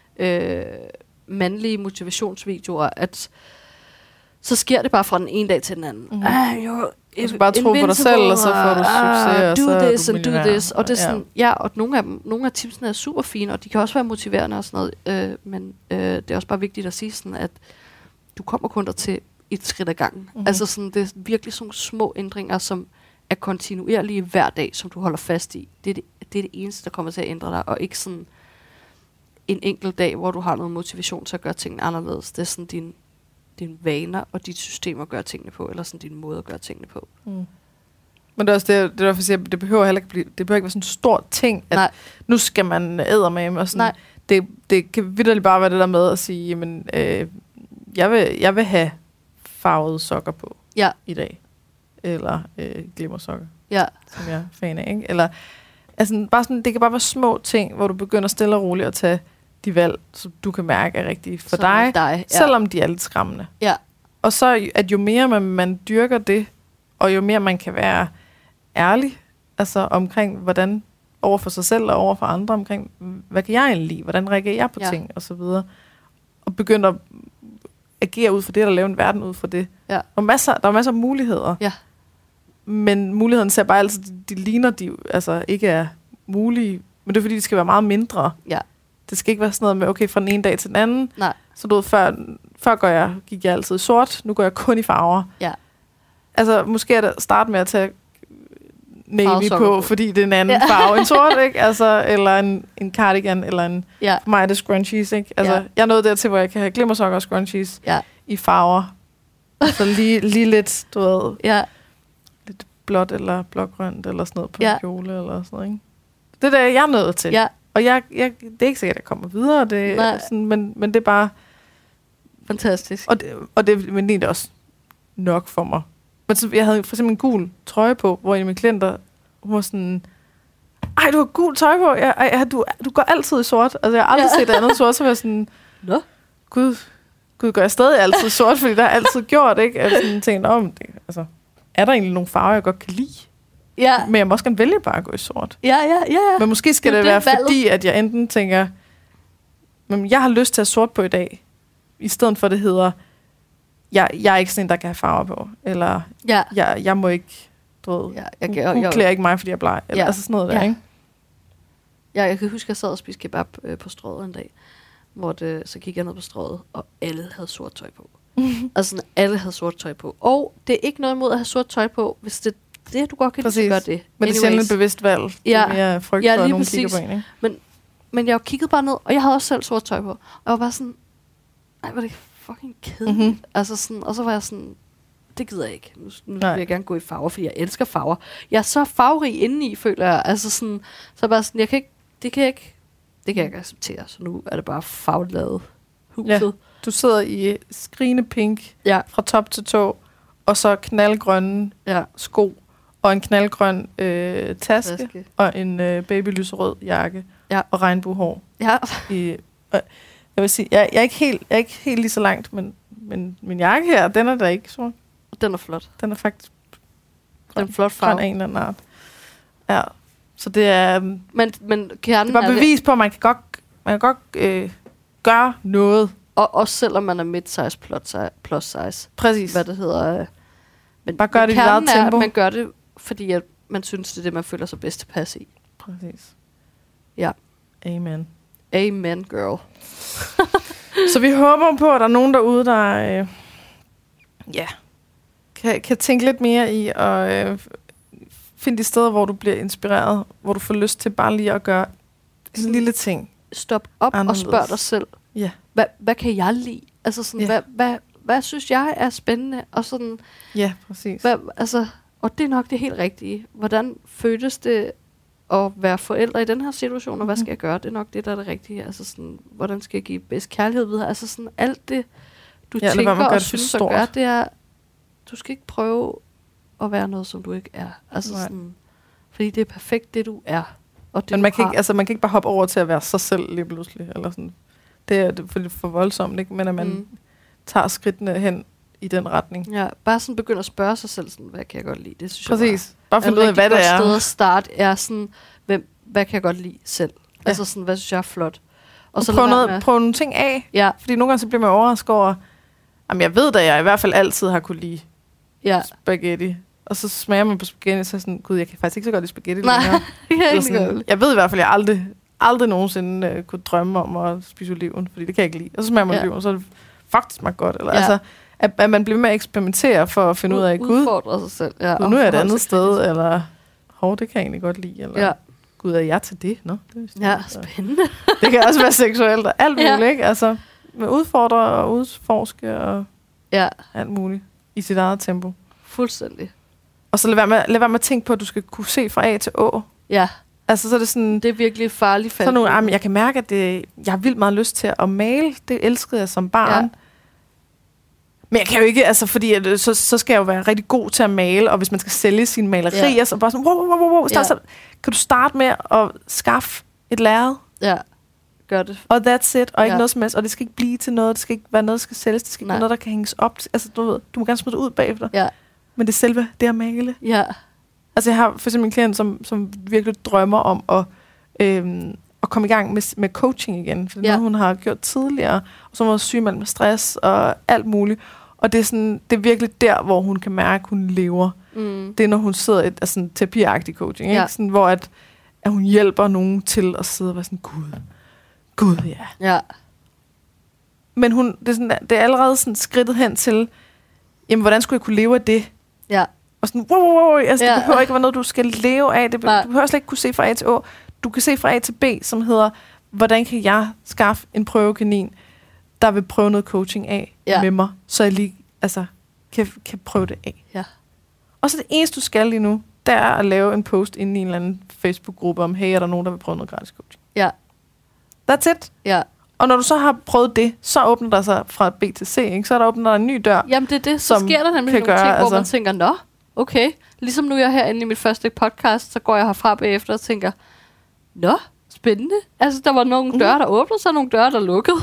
mandlige motivationsvideoer, at så sker det bare fra den ene dag til den anden. Du skal bare tro på dig selv, og så får du succes, do this and do this. Og det er sådan, og nogle af tipsene er super fine, og de kan også være motiverende og sådan noget, men det er også bare vigtigt at sige sådan, at du kommer kun der til et skridt ad gangen. Altså sådan, det er virkelig sådan små ændringer, som er kontinuerlige hver dag, som du holder fast i. Det er det eneste, der kommer til at ændre dig, og ikke sådan en enkelt dag, hvor du har noget motivation til at gøre tingene anderledes. Det er sådan dine vaner og dit system at gøre tingene på, eller sådan din måde at gøre tingene på. Men det er også det derfor jeg siger, det behøver heller ikke det behøver ikke være sådan en stor ting, at nu skal man eddermame og sådan. Det kan vitterligt bare være det der med at sige, jamen, jeg vil have farvede sokker på i dag. Eller glimmersokker, som jeg er fan af, ikke? Eller, altså, bare sådan, det kan bare være små ting, hvor du begynder stille og roligt at tage de valg, som du kan mærke er rigtige for dig, selvom de er lidt skræmmende. Ja. Og så, at jo mere man dyrker det, og jo mere man kan være ærlig, altså omkring, hvordan over for sig selv og over for andre, omkring, hvad kan jeg egentlig lide, hvordan reagerer jeg på ting, og så videre. Og begynde at agere ud for det, eller lave en verden ud for det. Ja. Der er masser af muligheder. Ja. Men muligheden ser bare altid, de ligner, de altså ikke er mulige, men det er fordi, de skal være meget mindre. Ja. Det skal ikke være sådan noget med, okay, fra den ene dag til den anden. Nej. Så du ved, før gik jeg altid i sort, nu går jeg kun i farver. Ja. Altså, måske er det starte med at tage navy på, fordi det er en anden farve end sort, ikke? Altså, eller en cardigan, eller en... Ja. For mig er det scrunchies, ikke? Altså, jeg er nået dertil, hvor jeg kan have glimmersokker og scrunchies i farver. Så lige lidt, du ved... Ja. Lidt blåt eller blågrønt, eller sådan noget på en kjole, eller sådan noget, ikke? Det er det, jeg er nået til. Ja. Og det er ikke sikkert, at jeg kommer videre, det er sådan, men det er bare... Fantastisk. Og det men det er også nok for mig. Men så, jeg havde for eksempel en gul trøje på, hvor en af mine klienter, hun var sådan, ej, du har gul tøj på, du går altid i sort. Altså, jeg har aldrig set andet sort, så var jeg sådan, Gud, gør jeg stadig altid sort, fordi der har altid gjort, ikke? Jeg sådan tænkte, altså, er der egentlig nogle farver, jeg godt kan lide? Ja. Men jeg må også gerne vælge bare at gå i sort. Ja. Men måske skal det være fordi, at jeg enten tænker, men jeg har lyst til at have sort på i dag, i stedet for det hedder, jeg er ikke sådan en, der kan have farver på. Eller jeg må ikke, du ved, hun klæder ikke mig, fordi jeg er bleg. Eller altså sådan noget der, ikke? Ja, jeg kan huske, at jeg sad og spiste kebab på Strøget en dag, så gik jeg ned på Strøget, og alle havde sort tøj på. Altså sådan, alle havde sort tøj på. Og det er ikke noget imod at have sort tøj på, hvis det du godt kan lide, så gør det. Men det er sjældent et bevidst valg. Det er mere frygt for, at nogen præcis. kigger på en, ikke? Men jeg kiggede bare ned, og jeg havde også selv sort tøj på. Og jeg var bare sådan, nej, hvor er det fucking kedeligt. Mm-hmm. Altså sådan, og så var jeg sådan, det gider jeg ikke. Nu vil jeg gerne gå i farver, fordi jeg elsker farver. Jeg er så farverig indeni, føler jeg. Altså sådan, så bare sådan, det kan jeg ikke acceptere. Så nu er det bare farveladet huset. Ja. Du sidder i skrigende pink fra top til tå, og så knaldgrønne sko, og en knaldgrøn taske, og en babylyserød jakke, og regnbuehår. Ja. Jeg vil sige, jeg er ikke helt lige så langt, men min jakke her, den er da ikke så. Den er flot. Den er faktisk en flot farve. Grøn af en eller anden art. Ja, så det er... Men kernen det er bare bevis på, at man kan godt gøre noget. Og også selvom man er mid-size plus size. Præcis. Hvad det hedder. Men bare gør det i eget tempo. At man gør det, fordi at man synes, det er det, man føler sig bedst tilpas i. Præcis. Ja. Amen. Amen, girl. Så vi håber på, at der er nogen derude, der kan tænke lidt mere i og finde de steder, hvor du bliver inspireret, hvor du får lyst til bare lige at gøre en lille ting. Stop op anderledes. Og spørg dig selv. Ja. Hvad kan jeg lide? Altså sådan, hvad synes jeg er spændende? Og sådan, ja, præcis. Og det er nok det helt rigtige. Hvordan føles det at være forældre i den her situation, og hvad skal jeg gøre? Det er nok det, der er det rigtige. Altså sådan, hvordan skal jeg give bedst kærlighed videre? Altså sådan, alt det, du tænker og synes og gør, det er, du skal ikke prøve at være noget, som du ikke er. Altså sådan, fordi det er perfekt, det du er. Og det, men man kan ikke bare hoppe over til at være sig selv lige pludselig. Eller sådan. Det er for voldsomt, ikke? Men at man tager skridtene hen i den retning. Ja, bare sådan begynde at spørge sig selv, sådan, hvad kan jeg godt lide? Det synes præcis. Bare finde ud af, hvad det er. Et sted at starte er sådan, hvad kan jeg godt lide selv? Ja. Altså sådan, hvad synes jeg er flot? Og så prøv nogle ting af. Ja. Fordi nogle gange så bliver man overrasket over, jamen jeg ved da, jeg i hvert fald altid har kunne lide spaghetti. Og så smager man på spaghetti, så sådan, gud, jeg kan faktisk ikke så godt lide spaghetti længere. Jeg ved i hvert fald, at jeg aldrig nogensinde kunne drømme om at spise oliven, fordi det kan jeg ikke lide. Og så smager man oliven, så er det faktisk smager godt. Eller, altså, at man bliver med at eksperimentere for at finde ud af, udfordre sig selv. Ja, nu er jeg et andet sted, eller det kan jeg egentlig godt lide. Eller, gud, er jeg til det? Nå, det spændende. Det kan også være seksuelt og alt muligt, ikke? Altså, med udfordre og udforske og alt muligt i sit eget tempo. Fuldstændig. Og så lad være med at tænke på, at du skal kunne se fra A til Å. Ja. Altså, så er det sådan... Det er virkelig farligt. Så nogle, jeg kan mærke, at jeg har vildt meget lyst til at male. Det elskede jeg som barn. Ja. Men jeg kan jo ikke, altså, fordi så skal jeg jo være rigtig god til at male, og hvis man skal sælge sine malerier, så bare sådan, wow. Så kan du starte med at skaffe et lærred. Ja, gør det. Og that's it, og ikke noget som helst. Og det skal ikke blive til noget, det skal ikke være noget, der skal sælges, det skal ikke være noget, der kan hænges op. Altså, du må gerne smide det ud bagefter. Ja. men det er selve det at male. Ja. Altså jeg har for eksempel en klient, som virkelig drømmer om at komme i gang med coaching igen. For det er noget, hun har gjort tidligere, og så var hun sygemeldt med stress og alt muligt. Og det er virkelig der, hvor hun kan mærke, at hun lever. Det er, når hun sidder i sådan terapiagtig coaching, ikke? Sådan, hvor at hun hjælper nogen til at sidde og være sådan, Gud, ja. Men det er allerede sådan skridtet hen til, jamen, hvordan skulle jeg kunne leve af det? Ja. Og sådan, wow, altså, det behøver ikke være noget, du skal leve af. Du behøver slet ikke kunne se fra A til Å. Du kan se fra A til B, som hedder, hvordan kan jeg skaffe en prøvekanin, der vil prøve noget coaching af med mig, så jeg lige kan prøve det af. Ja. Og så det eneste, du skal lige nu, det er at lave en post inde i en eller anden Facebook-gruppe om, hey, er der nogen, der vil prøve noget gratis coaching? Ja. That's it. Ja. Og når du så har prøvet det, så åbner der sig fra B til C, ikke? Så er der åbner en ny dør. Jamen det er det. Så sker der nemlig nogle ting, hvor man tænker, nå, okay. Ligesom nu er jeg herinde i mit første podcast, så går jeg herfra bagefter og tænker, nå, spændende. Altså, der var nogle døre, der åbnede, så nogle døre, der lukkede.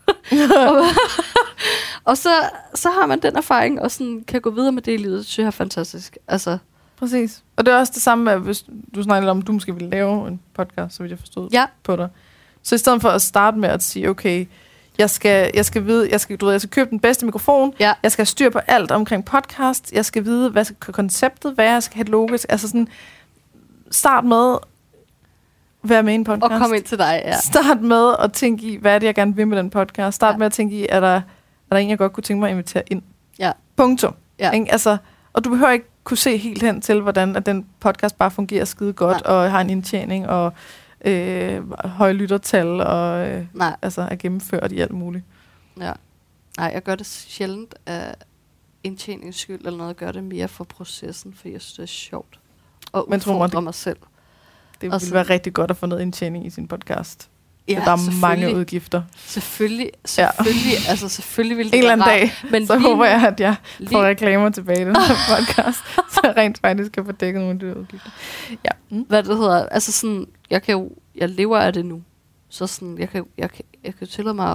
Og så har man den erfaring, og sådan kan gå videre med det i livet. Det synes jeg er fantastisk. Altså. Præcis. Og det er også det samme med, hvis du snakker om, du måske vil lave en podcast, så vidt jeg forstod på dig. Så i stedet for at starte med at sige, okay, jeg skal vide, jeg skal købe den bedste mikrofon, jeg skal have styr på alt omkring podcast, jeg skal vide, hvad skal konceptet være, jeg skal have et logo, altså sådan, start med være med i en podcast. Og komme ind til dig, ja. Start med at tænke i, hvad er det, jeg gerne vil med den podcast. Start med at tænke i, er der en, jeg godt kunne tænke mig at invitere ind. Ja. Punktum. Ja. Altså, og du behøver ikke kunne se helt hen til, hvordan at den podcast bare fungerer skide godt, og har en indtjening, og høje lyttertal, og er gennemført i alt muligt. Ja. Nej, jeg gør det sjældent af indtjeningens skyld, eller noget. Jeg gør det mere for processen, for jeg synes, det er sjovt. Og udfordre mig selv. Det ville være rigtig godt at få noget indtjening i sin podcast. Ja, der er mange udgifter. Selvfølgelig. Altså selvfølgelig vil det en eller anden dag, men så håber jeg, at jeg får reklamer tilbage i den her podcast, så jeg rent faktisk kan få dækket nogle af de udgifter. Ja. Hvad det hedder, altså sådan, jeg lever af det nu. Så sådan, jeg kan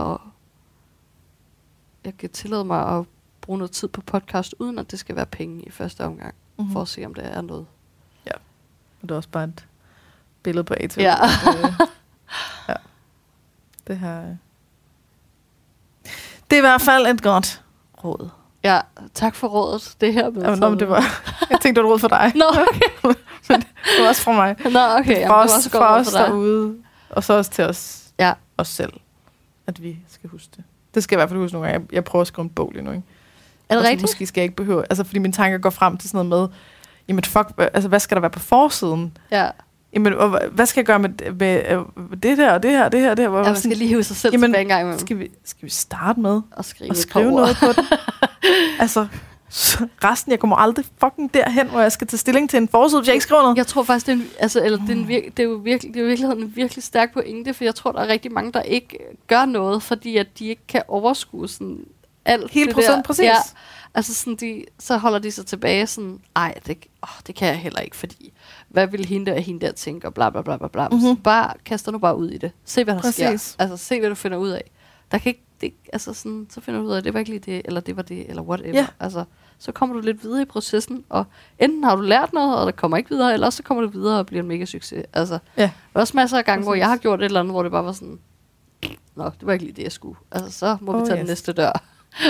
tillade mig at bruge noget tid på podcast, uden at det skal være penge i første omgang, for at se, om det er noget. Ja, og det er også bare et billede på A2. Ja. Ja. Det her. Det er i hvert fald et godt råd. Ja, tak for rådet. Det her med. Jamen, det var, jeg tænkte, det var et råd for dig. Nå, okay. Men det var også fra mig. Nå, okay. For os derude, og så også til os, os selv, at vi skal huske det. Det skal jeg i hvert fald huske nogle gange. Jeg prøver at skrive en bog lige nu, ikke? Er det rigtigt? Måske skal jeg ikke behøve, altså fordi mine tanker går frem til sådan noget med, jamen fuck, altså hvad skal der være på forsiden? Ja. Jamen, hvad skal jeg gøre med det der, og det her, og det her, det her? Ja, man skal lige hive sig selv tilbage en gang imellem. Skal vi starte med at skrive noget på det? Altså, resten, jeg kommer aldrig fucking derhen, hvor jeg skal tage stilling til en forside, hvis jeg ikke skriver noget. Jeg tror faktisk, det er jo virkeligheden en virkelig stærk pointe, for jeg tror, der er rigtig mange, der ikke gør noget, fordi at de ikke kan overskue sådan alt helt det der. Præcis. Ja, altså sådan så holder de sig tilbage sådan, ej, det kan jeg heller ikke, fordi hvad vil hende der tænke, og bla bla bla bla bla. Bare kaster nu bare ud i det. Se hvad der sker. Altså se hvad du finder ud af. Der kan ikke altså sådan, så finder du ud af, det var ikke lige det, eller det var det, eller whatever. Yeah. Altså så kommer du lidt videre i processen, og enten har du lært noget, og der kommer ikke videre, eller så kommer du videre og bliver en mega succes. Altså der er også masser af gange, hvor jeg har gjort et eller andet, hvor det bare var sådan, nå, det var ikke lige det, jeg skulle. Altså så må vi tage den næste dør.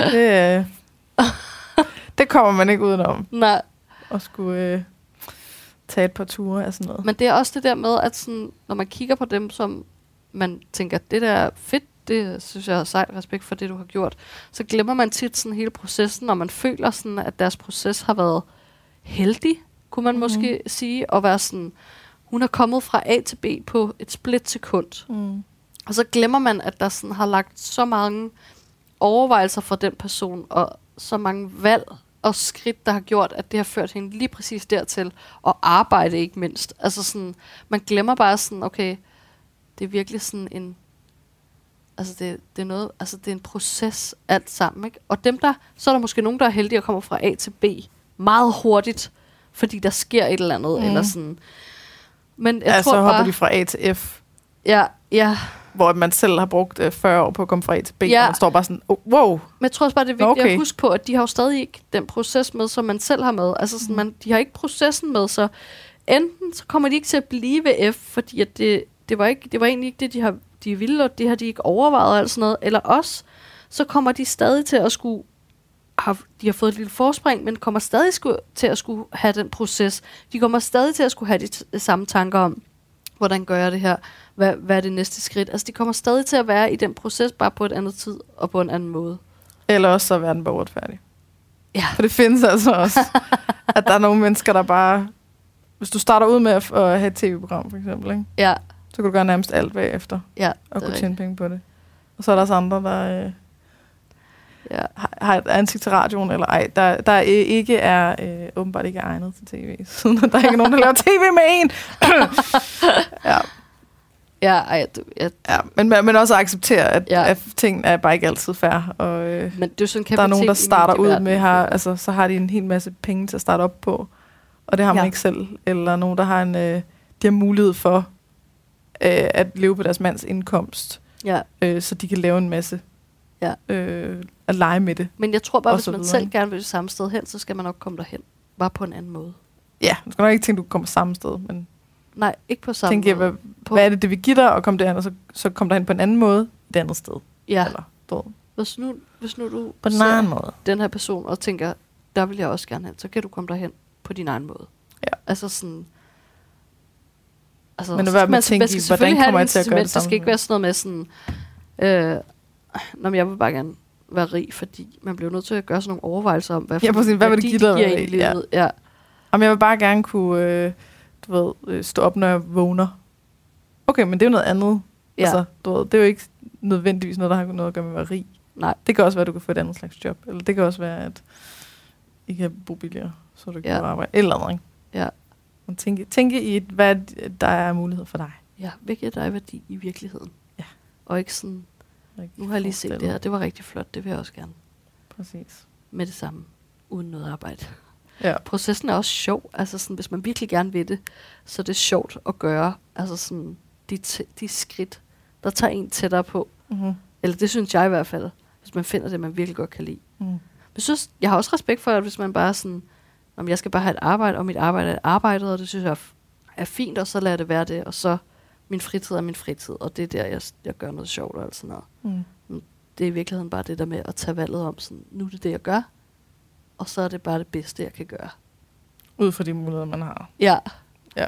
Det kommer man ikke udenom. Nej. Og skulle tage et par ture af sådan noget. Men det er også det der med, at sådan, når man kigger på dem, som man tænker, det der er fedt, det synes jeg er sejt, respekt for det, du har gjort, så glemmer man tit sådan hele processen, og man føler sådan, at deres proces har været heldig, kunne man måske sige, og være sådan, hun er kommet fra A til B på et splitsekund. Og så glemmer man, at der sådan har lagt så mange overvejelser for den person, og så mange valg og skridt, der har gjort, at det har ført hende lige præcis dertil, og arbejde ikke mindst. Altså sådan, man glemmer bare sådan, okay, det er virkelig sådan en, altså det er noget, altså det er en proces alt sammen, ikke? Og så er der måske nogen, der er heldige at komme fra A til B meget hurtigt, fordi der sker et eller andet, eller sådan. Men jeg tror så hopper bare, de fra A til F. Ja. hvor man selv har brugt 40 år på at komme fra A til B, og man står bare sådan, wow. Men jeg tror også bare, det er vigtigt at huske på, at de har jo stadig ikke den proces med, som man selv har med. Altså sådan, de har ikke processen med, så enten så kommer de ikke til at blive ved F, fordi at det var egentlig ikke det, de ville, og det har de ikke overvejet og alt sådan noget. Eller også, så kommer de stadig til at skulle de har fået et lille forspring, men kommer stadig til at skulle have den proces. De kommer stadig til at skulle have de samme tanker om, hvordan gør jeg det her? Hvad er det næste skridt? Altså, de kommer stadig til at være i den proces, bare på et andet tid og på en anden måde. Eller også så er verden bare uretfærdig. Ja. For det findes altså også, at der er nogle mennesker, der bare... Hvis du starter ud med at have et tv-program, for eksempel, ikke? Ja. Så kan du gøre nærmest alt bagefter. Ja, og kunne tjene penge på det. Og så er der også andre, der... har et ansigt til radioen, eller ej, der ikke er åbenbart ikke er egnet til tv. Siden der er ikke nogen, der laver tv med en. Men også acceptere, at ting er bare ikke altid fair. Og, men det er sådan, der er nogen, der starter ud med, så har de en hel masse penge til at starte op på, og det har man ikke selv. Eller nogen, der har de har mulighed for at leve på deres mands indkomst, så de kan lave en masse. At lege med det. Men jeg tror bare, hvis man selv gerne vil det samme sted hen, så skal man nok komme derhen. Bare på en anden måde. Ja, du skal nok ikke tænke, du kommer samme sted. Men nej, ikke på samme måde. Hvad er det vil give dig, og komme derhen, og så komme derhen på en anden måde, et andet sted. Ja. Eller, hvis nu du på en anden måde. Den her person, og tænker, der vil jeg også gerne hen, så kan du komme derhen på din egen måde. Ja. Altså sådan... Altså, men hvad man tænker, hvordan kommer jeg til at gøre det samme? Det skal ikke være sådan noget med sådan... jeg vil bare gerne være rig, fordi man bliver nødt til at gøre sådan nogle overvejelser om, hvad vil det give dig i livet. Ja. Om jeg vil bare gerne kunne stå op, når jeg vågner. Okay, men det er jo noget andet. Ja. Altså, det er jo ikke nødvendigvis noget, der har noget at gøre med at være rig. Nej. Det kan også være, at du kan få et andet slags job. Eller det kan også være, at I kan bo billigere, så du kan arbejde. Eller noget, ikke? Ja. Og tænke i, hvad der er mulighed for dig. Ja, hvilket er dig værdi i virkeligheden. Ja. Og ikke sådan... Nu har jeg lige set det her. Det var rigtig flot. Det vil jeg også gerne. Præcis. Med det samme. Uden noget arbejde. Ja. Processen er også sjov. Altså sådan, hvis man virkelig gerne vil det, så er det sjovt at gøre. Altså sådan, de skridt, der tager en tættere på. Mm-hmm. Eller det synes jeg i hvert fald. Hvis man finder det, man virkelig godt kan lide. Mm. Jeg har også respekt for, at hvis man bare sådan, jeg skal bare have et arbejde, og mit arbejde er arbejdet, og det synes jeg er fint, og så lader det være det, og så min fritid er min fritid, og det er der, jeg gør noget sjovt og alt sådan noget. Mm. Det er i virkeligheden bare det der med at tage valget om, sådan, nu er det det, jeg gør, og så er det bare det bedste, jeg kan gøre. Ud fra de muligheder, man har. Ja. Ja.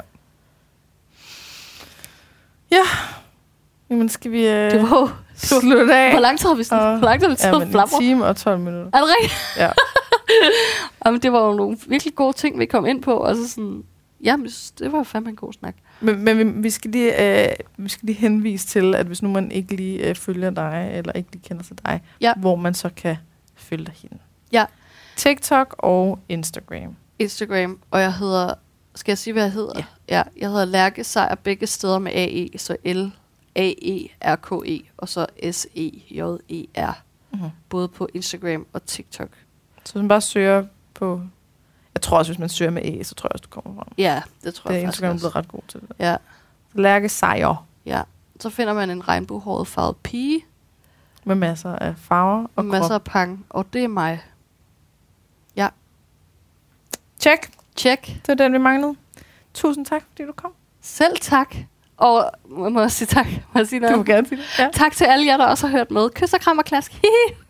Ja. Jamen, skal vi det var slutte af? Hvor lang tid har vi siddet og flapper? En time og 12 minutter. Er det rigtigt? Ja. Jamen, det var jo nogle virkelig gode ting, vi kom ind på, og så sådan... Jamen, det var fandme en god snak. Men vi skal lige henvise til, at hvis nu man ikke lige følger dig, eller ikke lige kender til dig, hvor man så kan følge dig hende. Ja. TikTok og Instagram. Instagram, og jeg hedder... Skal jeg sige, hvad jeg hedder? Ja, jeg hedder Lærke Sejer, begge steder med AE, så L-A-E-R-K-E, og så S-E-J-E-R. Mm-hmm. Både på Instagram og TikTok. Så hvis man bare søger på... Jeg tror også, hvis man søger med E, så tror jeg også, du kommer frem. Ja, det tror jeg faktisk Instagram er blevet ret god til det. Ja. Lærke Sejer. Ja, så finder man en regnbuehåret farvet pige. Med masser af farver og masser af pang, og det er mig. Ja. Check. Det var den, vi manglede. Tusind tak, fordi du kom. Selv tak. Og må jeg sige tak? Må jeg sige noget? Du må gerne sige det. Ja. Tak til alle jer, der også har hørt med. Kys og kram og klask.